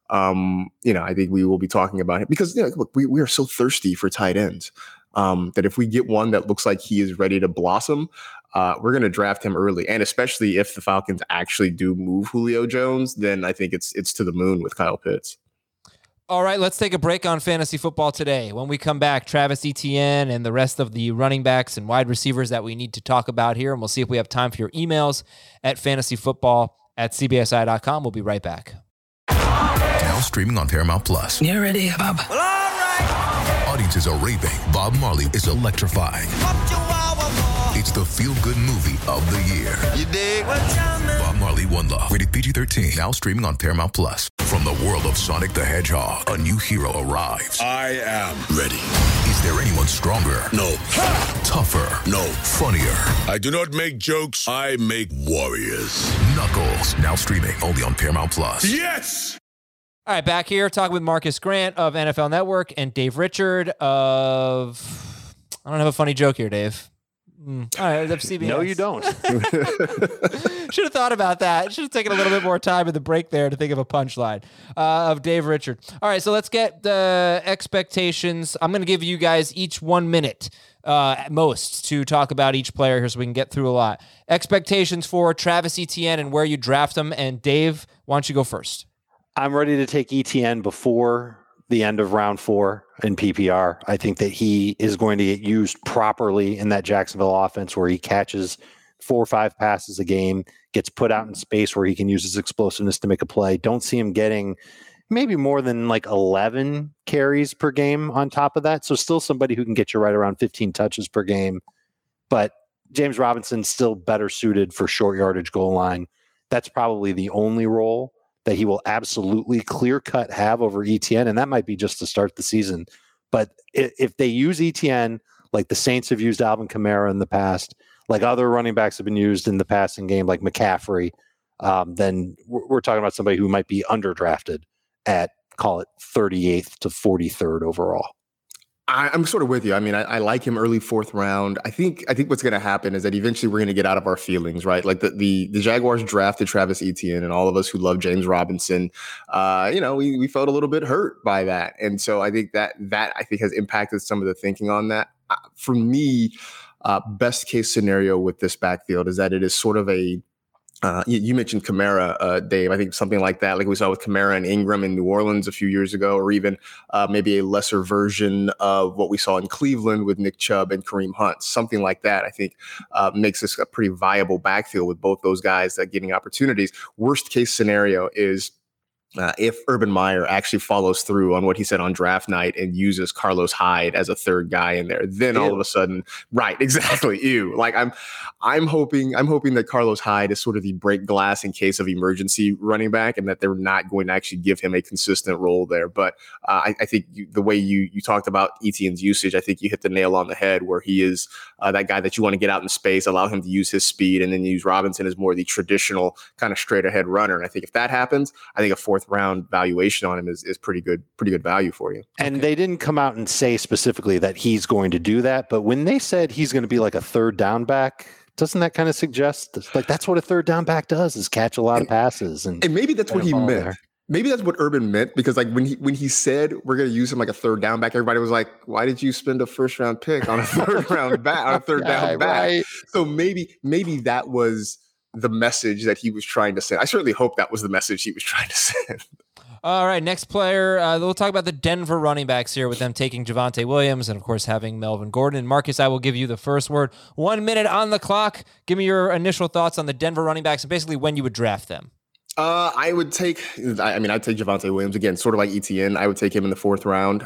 J: I think we will be talking about him because look, we are so thirsty for tight ends that if we get one that looks like he is ready to blossom, we're going to draft him early. And especially if the Falcons actually do move Julio Jones, then I think it's to the moon with Kyle Pitts.
H: All right, let's take a break on fantasy football today. When we come back, Travis Etienne and the rest of the running backs and wide receivers that we need to talk about here, and we'll see if we have time for your emails at fantasyfootball@cbsi.com. We'll be right back.
K: Now streaming on Paramount Plus.
G: You ready, Bob? Well, all right.
K: Audiences are raving. Bob Marley is electrifying. It's the feel-good movie of the year.
G: You dig?
K: Bob Marley, One Love. Rated PG-13. Now streaming on Paramount Plus. From the world of Sonic the Hedgehog, a new hero arrives.
F: I am ready.
K: Is there anyone stronger?
F: No.
K: Tougher?
F: No.
K: Funnier?
F: I do not make jokes. I make warriors.
K: Knuckles. Now streaming only on Paramount Plus.
F: Yes!
H: All right, back here talking with Marcus Grant of NFL Network and Dave Richard of... I don't have a funny joke here, Dave. All right, CBS.
I: No, you don't.
H: Should have thought about that. Should have taken a little bit more time in the break there to think of a punchline of Dave Richard. All right, so let's get the expectations. I'm going to give you guys each 1 minute at most to talk about each player here so we can get through a lot. Expectations for Travis Etienne and where you draft him. And Dave, why don't you go first?
I: I'm ready to take Etienne before the end of round 4 in PPR. I think that he is going to get used properly in that Jacksonville offense where he catches 4 or 5 passes a game, gets put out in space where he can use his explosiveness to make a play. Don't see him getting maybe more than 11 carries per game on top of that. So still somebody who can get you right around 15 touches per game. But James Robinson's still better suited for short yardage goal line. That's probably the only role that he will absolutely clear-cut have over Etienne, and that might be just to start the season. But if they use Etienne like the Saints have used Alvin Kamara in the past, like other running backs have been used in the passing game, like McCaffrey, then we're talking about somebody who might be underdrafted at, call it 38th to 43rd overall.
J: I'm sort of with you. I mean, I like him early fourth round. I think what's going to happen is that eventually we're going to get out of our feelings, right? Like the Jaguars drafted Travis Etienne, and all of us who love James Robinson, we felt a little bit hurt by that, and so I think that I think has impacted some of the thinking on that. For me, best case scenario with this backfield is that it is sort of a you mentioned Kamara, Dave. I think something like that, like we saw with Kamara and Ingram in New Orleans a few years ago, or even maybe a lesser version of what we saw in Cleveland with Nick Chubb and Kareem Hunt. Something like that, I think, makes this a pretty viable backfield with both those guys getting opportunities. Worst case scenario is if Urban Meyer actually follows through on what he said on draft night and uses Carlos Hyde as a third guy in there, then all of a sudden, right, exactly, like I'm hoping that Carlos Hyde is sort of the break glass in case of emergency running back, and that they're not going to actually give him a consistent role there. But I think the way you talked about Etienne's usage, I think you hit the nail on the head, where he is that guy that you want to get out in space, allow him to use his speed, and then use Robinson as more the traditional kind of straight ahead runner. And I think if that happens, I think a fourth round valuation on him is pretty good value for you.
I: And they didn't come out and say specifically that he's going to do that, but when they said he's going to be like a third down back, doesn't that kind of suggest like that's what a third down back does, is catch a lot of passes? And
J: maybe that's what he meant. There. Maybe that's what Urban meant, because like when he said we're going to use him like a third down back, everybody was like, why did you spend a first round pick on a third round back, on a third down back? Right. So maybe that was the message that he was trying to send. I certainly hope that was the message he was trying to send.
H: All right, next player. We'll talk about the Denver running backs here, with them taking Javonte Williams and, of course, having Melvin Gordon. And Marcus, I will give you the first word. 1 minute on the clock. Give me your initial thoughts on the Denver running backs and basically when you would draft them.
J: I'd take Javonte Williams again, sort of like Etienne. I would take him in the fourth round.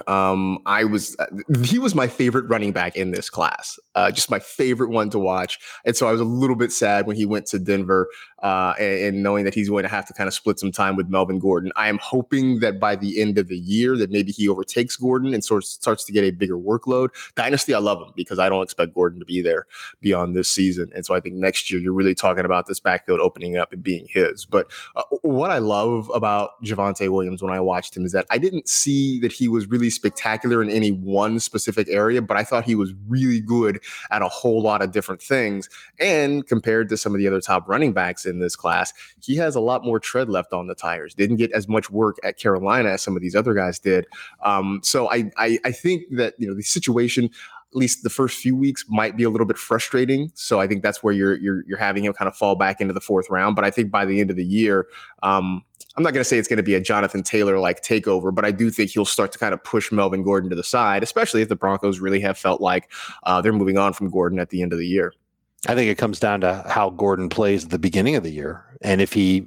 J: He was my favorite running back in this class, just my favorite one to watch. And so I was a little bit sad when he went to Denver, and knowing that he's going to have to kind of split some time with Melvin Gordon. I am hoping that by the end of the year that maybe he overtakes Gordon and sort of starts to get a bigger workload. Dynasty, I love him because I don't expect Gordon to be there beyond this season. And so I think next year you're really talking about this backfield opening up and being his. But what I love about Javonte Williams when I watched him is that I didn't see that he was really spectacular in any one specific area, but I thought he was really good at a whole lot of different things. And compared to some of the other top running backs in this class, he has a lot more tread left on the tires. Didn't get as much work at Carolina as some of these other guys did. So I think that, the situation, at least the first few weeks, might be a little bit frustrating. So I think that's where you're having him kind of fall back into the fourth round. But I think by the end of the year, I'm not going to say it's going to be a Jonathan Taylor-like takeover, but I do think he'll start to kind of push Melvin Gordon to the side, especially if the Broncos really have felt like they're moving on from Gordon at the end of the year.
I: I think it comes down to how Gordon plays at the beginning of the year. And if he,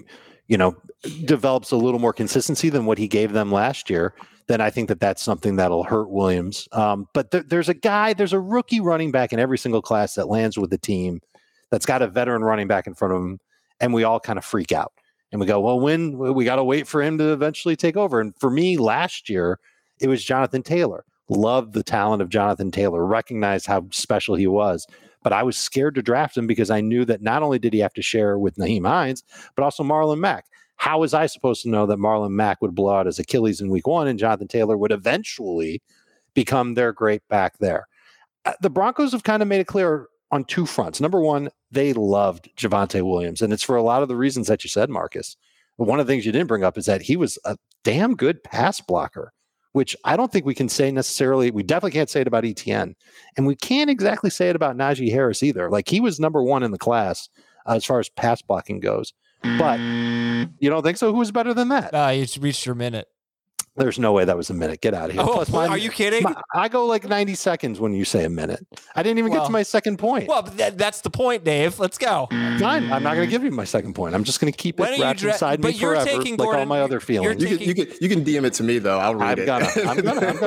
I: develops a little more consistency than what he gave them last year, then I think that that's something that'll hurt Williams. But there's a rookie running back in every single class that lands with the team that's got a veteran running back in front of him, and we all kind of freak out. And we go, well, when we got to wait for him to eventually take over. And for me, last year, it was Jonathan Taylor. Loved the talent of Jonathan Taylor, recognized how special he was. But I was scared to draft him because I knew that not only did he have to share with Nyheim Hines, but also Marlon Mack. How was I supposed to know that Marlon Mack would blow out his Achilles in week 1 and Jonathan Taylor would eventually become their great back there? The Broncos have kind of made it clear on two fronts. Number one, they loved Javonte Williams, and it's for a lot of the reasons that you said, Marcus. One of the things you didn't bring up is that he was a damn good pass blocker, which I don't think we can say necessarily. We definitely can't say it about Etienne, and we can't exactly say it about Najee Harris either. Like, he was number 1 in the class as far as pass blocking goes. But you don't think so? Who was better than that?
H: You reached your minute.
I: There's no way that was a minute. Get out of here.
H: Oh, are you kidding?
I: I go like 90 seconds when you say a minute. I didn't even get to my second point.
H: Well, that's the point, Dave. Let's go.
I: Fine. I'm not going to give you my second point. I'm just going to keep it wrapped inside me forever, like Gordon, all my other feelings.
J: You can DM it to me, though. I'll read it.
I: I'm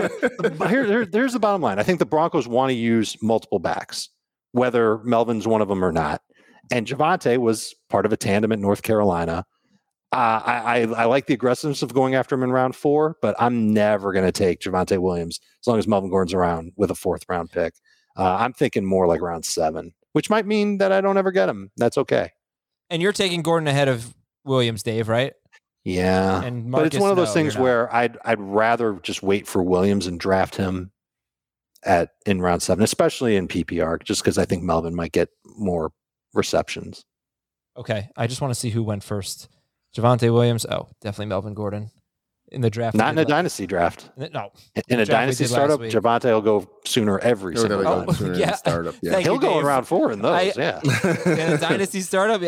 I: gonna. Here's the bottom line. I think the Broncos want to use multiple backs, whether Melvin's one of them or not. And Javonte was part of a tandem at North Carolina. I like the aggressiveness of going after him in round 4, but I'm never going to take Javonte Williams as long as Melvin Gordon's around with a 4th round pick. I'm thinking more like round 7, which might mean that I don't ever get him. That's okay.
H: And you're taking Gordon ahead of Williams, Dave, right?
I: Yeah.
H: And
I: Marcus, but it's one of those things where I'd rather just wait for Williams and draft him in round 7, especially in PPR, just because I think Melvin might get more receptions.
H: Okay, I just want to see who went first. Javonte Williams. Oh, definitely Melvin Gordon in the draft.
I: Not in a dynasty draft.
H: No,
I: in a dynasty startup, Javonte will go sooner every single time.
J: Startup. Yeah.
I: He'll go in round 4 in those. In
H: a dynasty startup,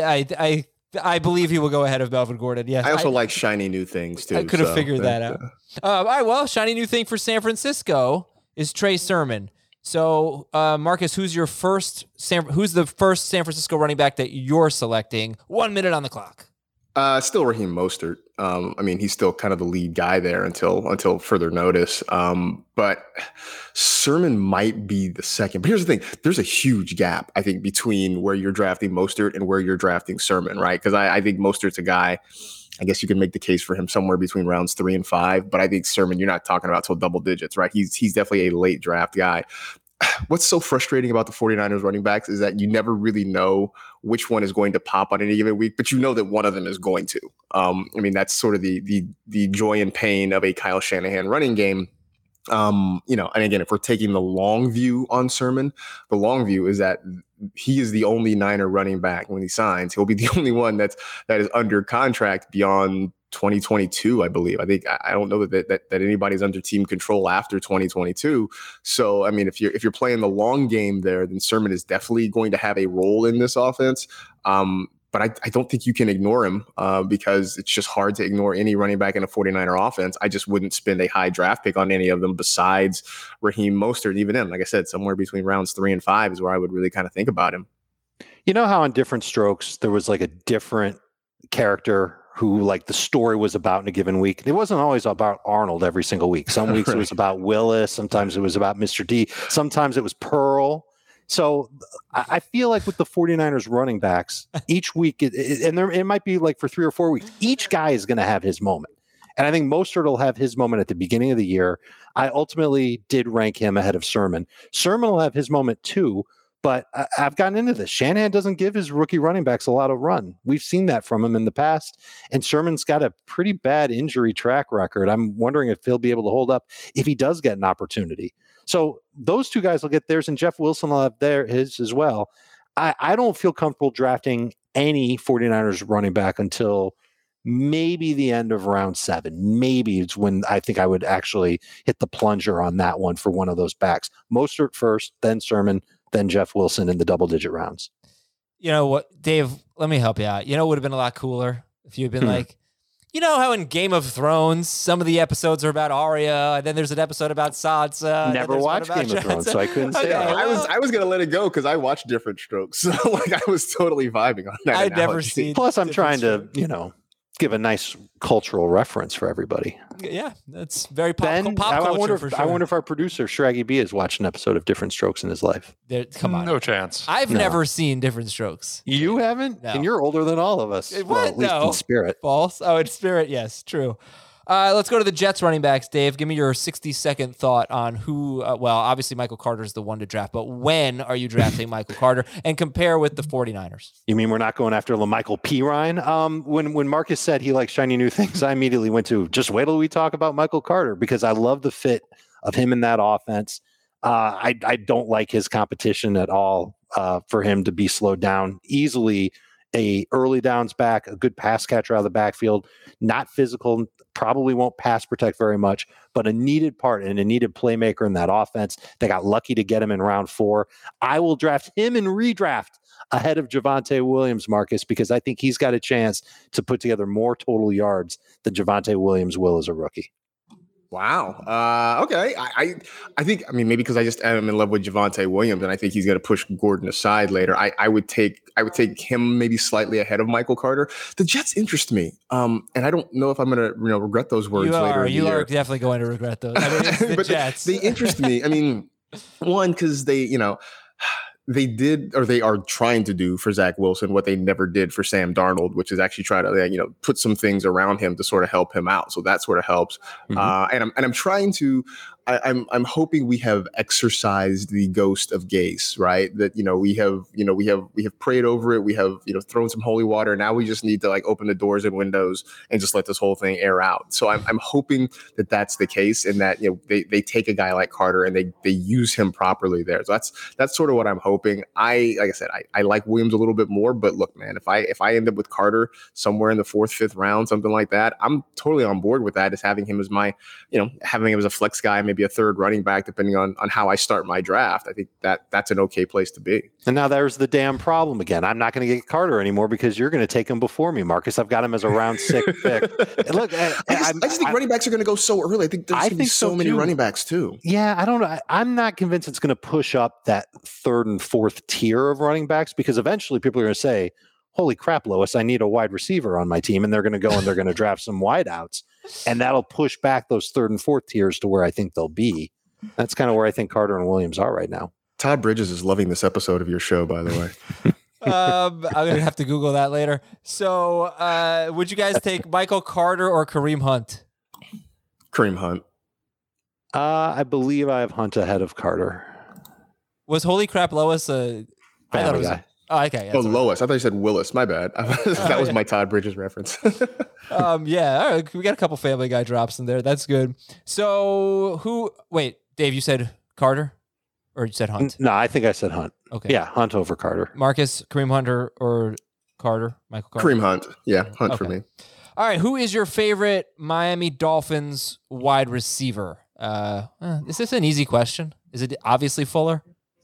H: I believe he will go ahead of Melvin Gordon. Yes.
J: I also like shiny new things too.
H: I could have figured that out. All right. Well, shiny new thing for San Francisco is Trey Sermon. So, Marcus, who's the first San Francisco running back that you're selecting? 1 minute on the clock.
J: Still Raheem Mostert. I mean, he's still kind of the lead guy there until further notice. But Sermon might be the second. But here's the thing. There's a huge gap, I think, between where you're drafting Mostert and where you're drafting Sermon, right? Because I think Mostert's a guy, I guess you can make the case for him somewhere between rounds 3 and 5. But I think Sermon, you're not talking about till double digits, right? He's definitely a late draft guy. What's so frustrating about the 49ers running backs is that you never really know which one is going to pop on any given week, but you know that one of them is going to. I mean, that's sort of the joy and pain of a Kyle Shanahan running game. And again, if we're taking the long view on Sermon, the long view is that he is the only Niner running back when he signs. He'll be the only one that is under contract beyond 2022, I believe. I don't know that anybody's under team control after 2022. So, I mean, if you're playing the long game there, then Sermon is definitely going to have a role in this offense. But I don't think you can ignore him because it's just hard to ignore any running back in a 49er offense. I just wouldn't spend a high draft pick on any of them besides Raheem Mostert. Even him, like I said, somewhere between rounds 3 and 5 is where I would really kind of think about him.
I: You know how on Different Strokes, there was like a different character who like the story was about in a given week. It wasn't always about Arnold every single week. Some weeks it was about Willis. Sometimes it was about Mr. D. Sometimes it was Pearl. So I feel like with the 49ers running backs, each week, it might be like for 3 or 4 weeks, each guy is going to have his moment. And I think Mostert will have his moment at the beginning of the year. I ultimately did rank him ahead of Sermon. Sermon will have his moment too, but I've gotten into this. Shanahan doesn't give his rookie running backs a lot of run. We've seen that from him in the past. And Sermon's got a pretty bad injury track record. I'm wondering if he'll be able to hold up if he does get an opportunity. So those two guys will get theirs, and Jeff Wilson will have his as well. I don't feel comfortable drafting any 49ers running back until maybe the end of round 7. Maybe it's when I think I would actually hit the plunger on that one for one of those backs. Mostert first, then Sermon, then Jeff Wilson in the double-digit rounds.
H: You know what, Dave, let me help you out. You know what would have been a lot cooler if you had been like, you know how in Game of Thrones, some of the episodes are about Arya, and then there's an episode about Sansa.
I: Never watched Game of Thrones, so I couldn't say that.
J: I was going to let it go because I watched Different Strokes. So like I was totally vibing on that.
H: I'd never seen.
I: Plus, I'm trying to, give a nice cultural reference for everybody.
H: Yeah, that's very pop culture
I: I wonder if our producer, Shraggy B, has watched an episode of Different Strokes in his life.
H: Come on.
E: No chance.
H: I've never seen Different Strokes.
I: You haven't?
H: No.
I: And you're older than all of us. Well, at least in spirit.
H: False. Oh, in spirit, yes, true. Let's go to the Jets running backs, Dave. Give me your 60-second thought on who, obviously Michael Carter's the one to draft, but when are you drafting Michael Carter, and compare with the 49ers?
I: You mean we're not going after LaMichael Pirine? When Marcus said he likes shiny new things, I immediately went to just wait till we talk about Michael Carter, because I love the fit of him in that offense. I don't like his competition at all for him to be slowed down easily. A early downs back, a good pass catcher out of the backfield, not physical, probably won't pass protect very much, but a needed part and a needed playmaker in that offense. They got lucky to get him in round 4. I will draft him in redraft ahead of Javonte Williams, Marcus, because I think he's got a chance to put together more total yards than Javonte Williams will as a rookie.
J: Wow. Okay. I think, maybe because I just am in love with Javonte Williams and I think he's going to push Gordon aside later. I would take him maybe slightly ahead of Michael Carter. The Jets interest me. And I don't know if I'm going to, regret those words later.
H: You are definitely going to regret those. It's the Jets.
J: They interest me. One, because they did, or they are trying to do for Zach Wilson what they never did for Sam Darnold, which is actually try to, put some things around him to sort of help him out. So that sort of helps. And I'm trying to, I'm hoping we have exorcised the ghost of Gase, right? That we have prayed over it, we have thrown some holy water. Now we just need to like open the doors and windows and just let this whole thing air out. So I'm hoping that that's the case, and that they take a guy like Carter and they use him properly there. So that's sort of what I'm hoping. Like I said, I like Williams a little bit more, but look, man, if I end up with Carter somewhere in the 4th, 5th round, something like that, I'm totally on board with that. As having him as my, having him as a flex guy, maybe a third running back, depending on how I start my draft. I think that's an okay place to be.
I: And now there's the damn problem again. I'm not going to get Carter anymore because you're going to take him before me, Marcus. I've got him as a round 6 pick. And look, I
J: just think running backs are going to go so early. I think there's going to be so many running backs too.
I: Yeah, I don't know. I'm not convinced it's going to push up that 3rd and 4th tier of running backs, because eventually people are going to say, holy crap, Lois, I need a wide receiver on my team. And they're going to go and they're going to draft some wideouts. And that'll push back those 3rd and 4th tiers to where I think they'll be. That's kind of where I think Carter and Williams are right now.
J: Todd Bridges is loving this episode of your show, by the way.
H: I'm going to have to Google that later. So would you guys take Michael Carter or Kareem Hunt?
J: Kareem Hunt.
I: I believe I have Hunt ahead of Carter.
H: Was Holy Crap Lois a
I: Family Guy?
H: Oh, okay.
J: Oh, Lois. I thought you said Willis. My bad. That was my Todd Bridges reference.
H: Yeah. All right. We got a couple Family Guy drops in there. That's good. So wait, Dave, you said Carter or you said Hunt?
I: No, I think I said Hunt.
H: Okay.
I: Yeah, Hunt over Carter.
H: Marcus, Kareem Hunter or Carter? Michael Carter?
J: Kareem Hunt. Yeah, Hunt for me.
H: All right. Who is your favorite Miami Dolphins wide receiver? Is this an easy question? Is it obviously Fuller?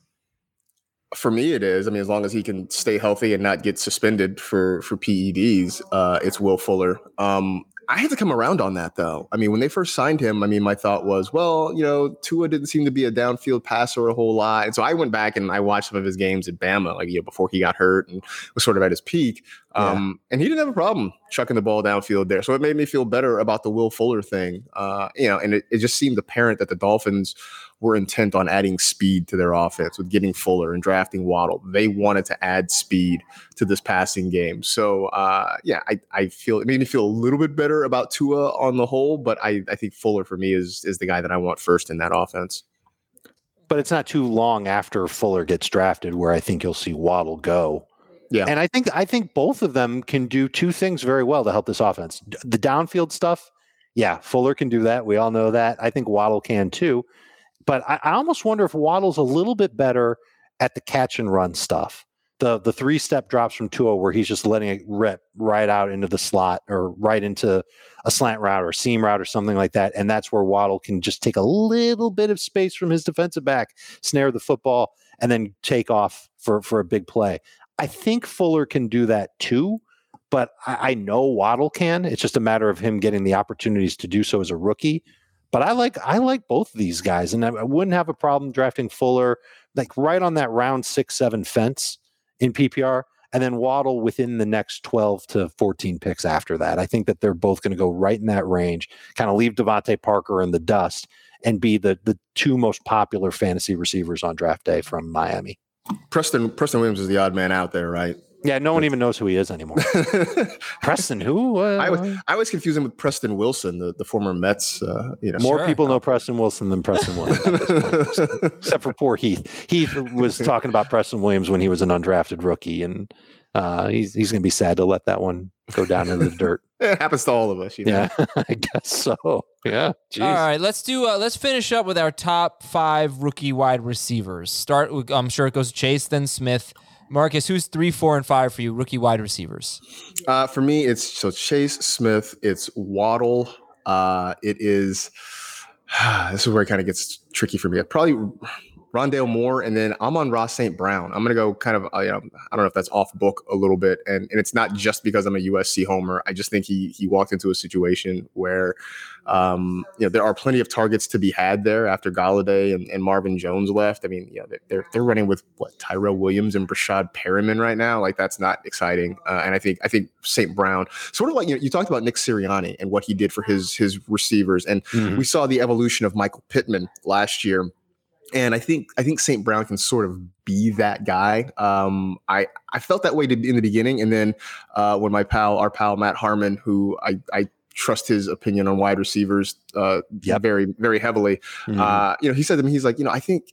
J: For me, it is. I mean, as long as he can stay healthy and not get suspended for PEDs, it's Will Fuller. I had to come around on that, though. I mean, when they first signed him, my thought was, well, Tua didn't seem to be a downfield passer a whole lot. And so I went back and I watched some of his games at Bama, before he got hurt and was sort of at his peak. And he didn't have a problem chucking the ball downfield there. So it made me feel better about the Will Fuller thing. And it just seemed apparent that the Dolphins were intent on adding speed to their offense with getting Fuller and drafting Waddle. They wanted to add speed to this passing game. So, I feel it made me feel a little bit better about Tua on the whole, but I think Fuller for me is the guy that I want first in that offense.
I: But it's not too long after Fuller gets drafted where I think you'll see Waddle go.
J: Yeah.
I: And I think both of them can do two things very well to help this offense. The downfield stuff, yeah, Fuller can do that. We all know that. I think Waddle can too. But I almost wonder if Waddle's a little bit better at the catch and run stuff. The 3-step drops from Tua where he's just letting it rip right out into the slot or right into a slant route or seam route or something like that. And that's where Waddle can just take a little bit of space from his defensive back, snare the football, and then take off for a big play. I think Fuller can do that too, but I know Waddle can. It's just a matter of him getting the opportunities to do so as a rookie. But I like both of these guys, and I wouldn't have a problem drafting Fuller like right on that round 6-7 fence in PPR, and then Waddle within the next 12 to 14 picks after that. I think that they're both going to go right in that range, kind of leave Devontae Parker in the dust, and be the two most popular fantasy receivers on draft day from Miami.
J: Preston Williams is the odd man out there, right?
I: Yeah, no one even knows who he is anymore. Preston, who?
J: I always confuse him with Preston Wilson, the former Mets.
I: More people know Preston Wilson than Preston Williams, except for poor Heath. Heath was talking about Preston Williams when he was an undrafted rookie, and he's going to be sad to let that one go down into the dirt.
J: It happens to all of us,
I: Yeah, I guess so. Yeah. Jeez.
H: All right, let's finish up with our top 5 rookie wide receivers. I'm sure it goes Chase, then Smith. Marcus, who's 3, 4, and 5 for you, rookie wide receivers?
J: For me, it's Chase, Smith, it's Waddle. It is. This is where it kind of gets tricky for me. Probably Rondale Moore, and then I'm on Ross St. Brown. I'm going to go kind of, I don't know if that's off book a little bit, and it's not just because I'm a USC homer. I just think he walked into a situation where, there are plenty of targets to be had there after Golladay and Marvin Jones left. I mean, they're running with Tyrell Williams and Brashad Perriman right now. Like, that's not exciting. And I think St. Brown, sort of like, you talked about Nick Sirianni and what he did for his receivers, and we saw the evolution of Michael Pittman last year. And I think St. Brown can sort of be that guy. I felt that way in the beginning, and then when our pal Matt Harmon, who I trust his opinion on wide receivers very, very heavily.
I: Mm-hmm.
J: He said to me, he's like, I think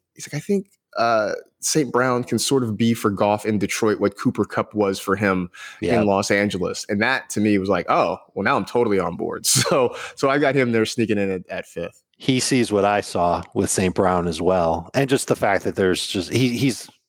J: St. Brown can sort of be for Goff in Detroit what Cooper Kupp was for him in Los Angeles. And that to me was like, oh, well, now I'm totally on board. So I got him there sneaking in at 5th.
I: He sees what I saw with St. Brown as well. And just the fact that there's just, he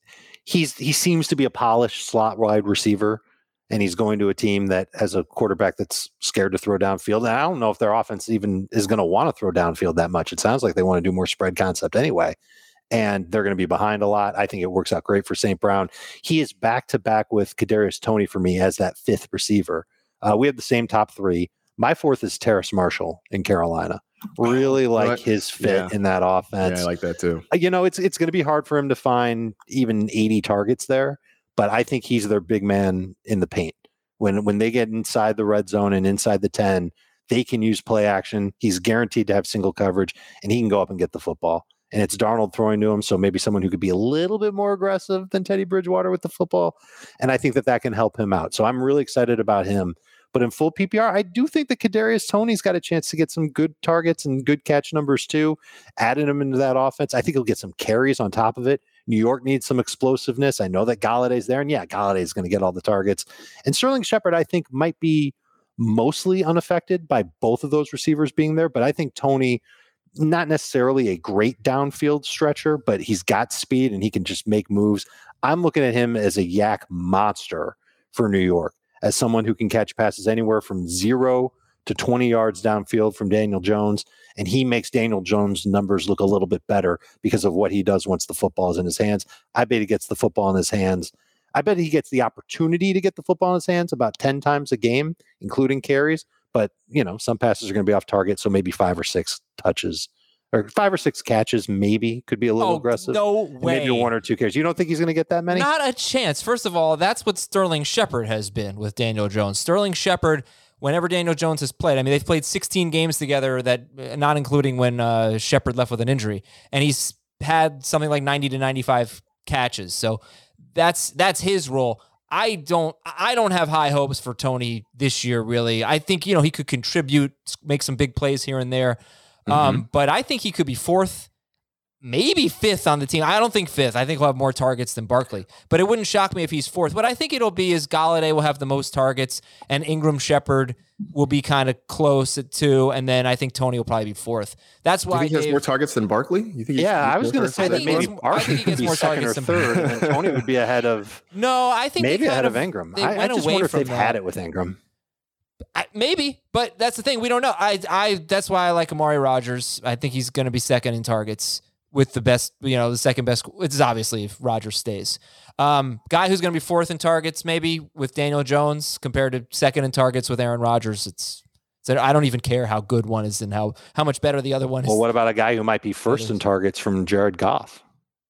I: seems to be a polished slot wide receiver, and he's going to a team that has a quarterback that's scared to throw downfield. And I don't know if their offense even is going to want to throw downfield that much. It sounds like they want to do more spread concept anyway. And they're going to be behind a lot. I think it works out great for St. Brown. He is back-to-back with Kadarius Toney for me as that 5th receiver. We have the same top 3. My 4th is Terrace Marshall in Carolina. Really like his fit in that offense.
J: Yeah, I like that too.
I: It's going to be hard for him to find even 80 targets there, but I think he's their big man in the paint. When they get inside the red zone and inside the 10, they can use play action. He's guaranteed to have single coverage, and he can go up and get the football. And it's Darnold throwing to him, so maybe someone who could be a little bit more aggressive than Teddy Bridgewater with the football. And I think that can help him out. So I'm really excited about him. But in full PPR, I do think that Kadarius Toney's got a chance to get some good targets and good catch numbers too. Adding him into that offense, I think he'll get some carries on top of it. New York needs some explosiveness. I know that Galladay's there, and Galladay's going to get all the targets. And Sterling Shepard, I think, might be mostly unaffected by both of those receivers being there. But I think Toney, not necessarily a great downfield stretcher, but he's got speed and he can just make moves. I'm looking at him as a yak monster for New York, as someone who can catch passes anywhere from 0 to 20 yards downfield from Daniel Jones. And he makes Daniel Jones' numbers look a little bit better because of what he does once the football is in his hands. I bet he gets the football in his hands. I bet he gets the opportunity to get the football in his hands about 10 times a game, including carries. But, some passes are going to be off target. So maybe 5 or 6 touches or 5 or 6 catches, maybe could be a little aggressive.
H: No way.
I: Maybe 1 or 2 carries. You don't think he's going to get that many?
H: Not a chance. First of all, that's what Sterling Shepard has been with Daniel Jones. Sterling Shepard, whenever Daniel Jones has played, they've played 16 games together, that not including when Shepard left with an injury, and he's had something like 90 to 95 catches. So that's his role. I don't have high hopes for Toney this year, really. I think, he could contribute, make some big plays here and there. But I think he could be 4th, maybe 5th on the team. I don't think 5th. I think he'll have more targets than Barkley. But it wouldn't shock me if he's 4th. What I think it'll be is Galladay will have the most targets, and Ingram Shepard will be kind of close at 2, and then I think Toney will probably be 4th. That's why
J: he has more targets than Barkley? You think?
I: I was going to say that maybe Barkley could be 2nd or 3rd, and then Toney would be ahead of.
H: No, I think
I: maybe ahead of Ingram. I just wonder if they've had it with Ingram.
H: Maybe, but that's the thing. We don't know. That's why I like Amari Rodgers. I think he's going to be 2nd in targets with the best, the 2nd best. It's obviously if Rodgers stays. Guy who's going to be 4th in targets, maybe with Daniel Jones compared to 2nd in targets with Aaron Rodgers. I don't even care how good one is and how much better the other one is.
I: Well, what about a guy who might be 1st in targets from Jared Goff?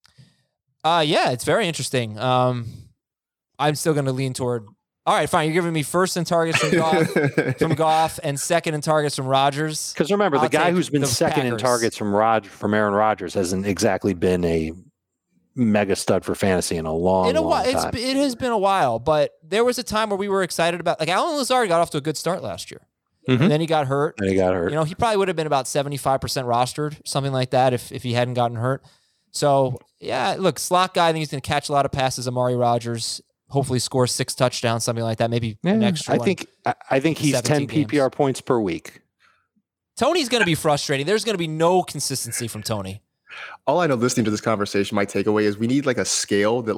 H: It's very interesting. I'm still going to lean toward. All right, fine. You're giving me 1st in targets from Goff, and 2nd in targets from Rodgers.
I: Because remember, the guy who's been 2nd in targets from Aaron Rodgers hasn't exactly been a mega stud for fantasy in a long time.
H: It has been a while, but there was a time where we were excited about, like, Allen Lazard got off to a good start last year. And then he got hurt.
I: He
H: probably would have been about 75% rostered, something like that, if he hadn't gotten hurt. So, look, slot guy, I think he's going to catch a lot of passes. Amari Rodgers. Hopefully score 6 touchdowns, something like that. Maybe an extra one.
I: I think he's 10 PPR points per week.
H: Toney's going to be frustrating. There's going to be no consistency from Toney.
J: All I know listening to this conversation, my takeaway is we need like a scale that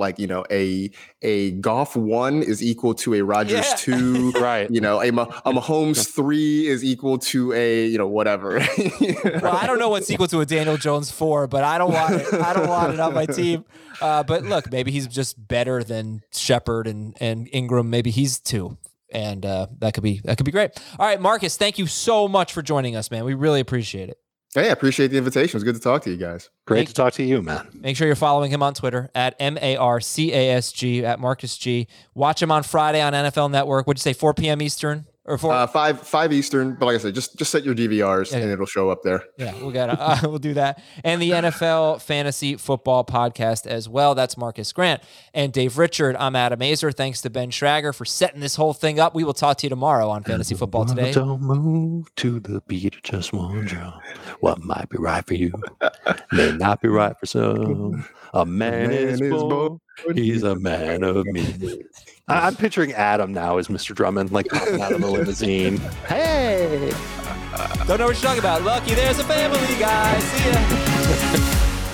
J: a Goff 1 is equal to a Rodgers 2.
I: Right.
J: A Mahomes 3 is equal to a, whatever.
H: Well, I don't know what's equal to a Daniel Jones 4, but I don't want it. I don't want it on my team. But look, maybe he's just better than Shepard and Ingram. Maybe he's 2. And that could be great. All right, Marcus, thank you so much for joining us, man. We really appreciate it.
J: Hey, I appreciate the invitation. It was good to talk to you guys.
I: Great to talk to you, man.
H: Make sure you're following him on Twitter at MARCASG, at Marcus G. Watch him on Friday on NFL Network. What'd you say, 4 p.m. Eastern? Or 4?
J: 5 Eastern. But like I said, just set your DVRs and it'll show up there.
H: Yeah, we'll do that. And the NFL Fantasy Football Podcast as well. That's Marcus Grant and Dave Richard. I'm Adam Azer. Thanks to Ben Schrager for setting this whole thing up. We will talk to you tomorrow on Fantasy Football Today.
I: Don't move to the beat of just one drum. What might be right for you may not be right for some. A man is born. He's a man of me. I'm picturing Adam now as Mr. Drummond, like coming out of the limousine. Hey!
H: Don't know what you're talking about. Lucky there's a family, guys. See ya.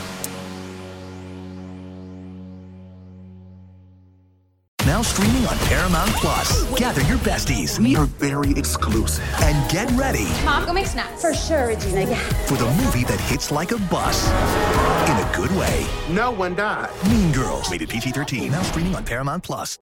L: Now streaming on Paramount Plus. Gather your besties.
M: We are very exclusive.
L: And get ready.
N: Mom, go make snacks. For sure, Regina. Yeah.
L: For the movie that hits like a bus. In a good way.
M: No one died.
L: Mean Girls. Rated PG-13. Now streaming on Paramount Plus.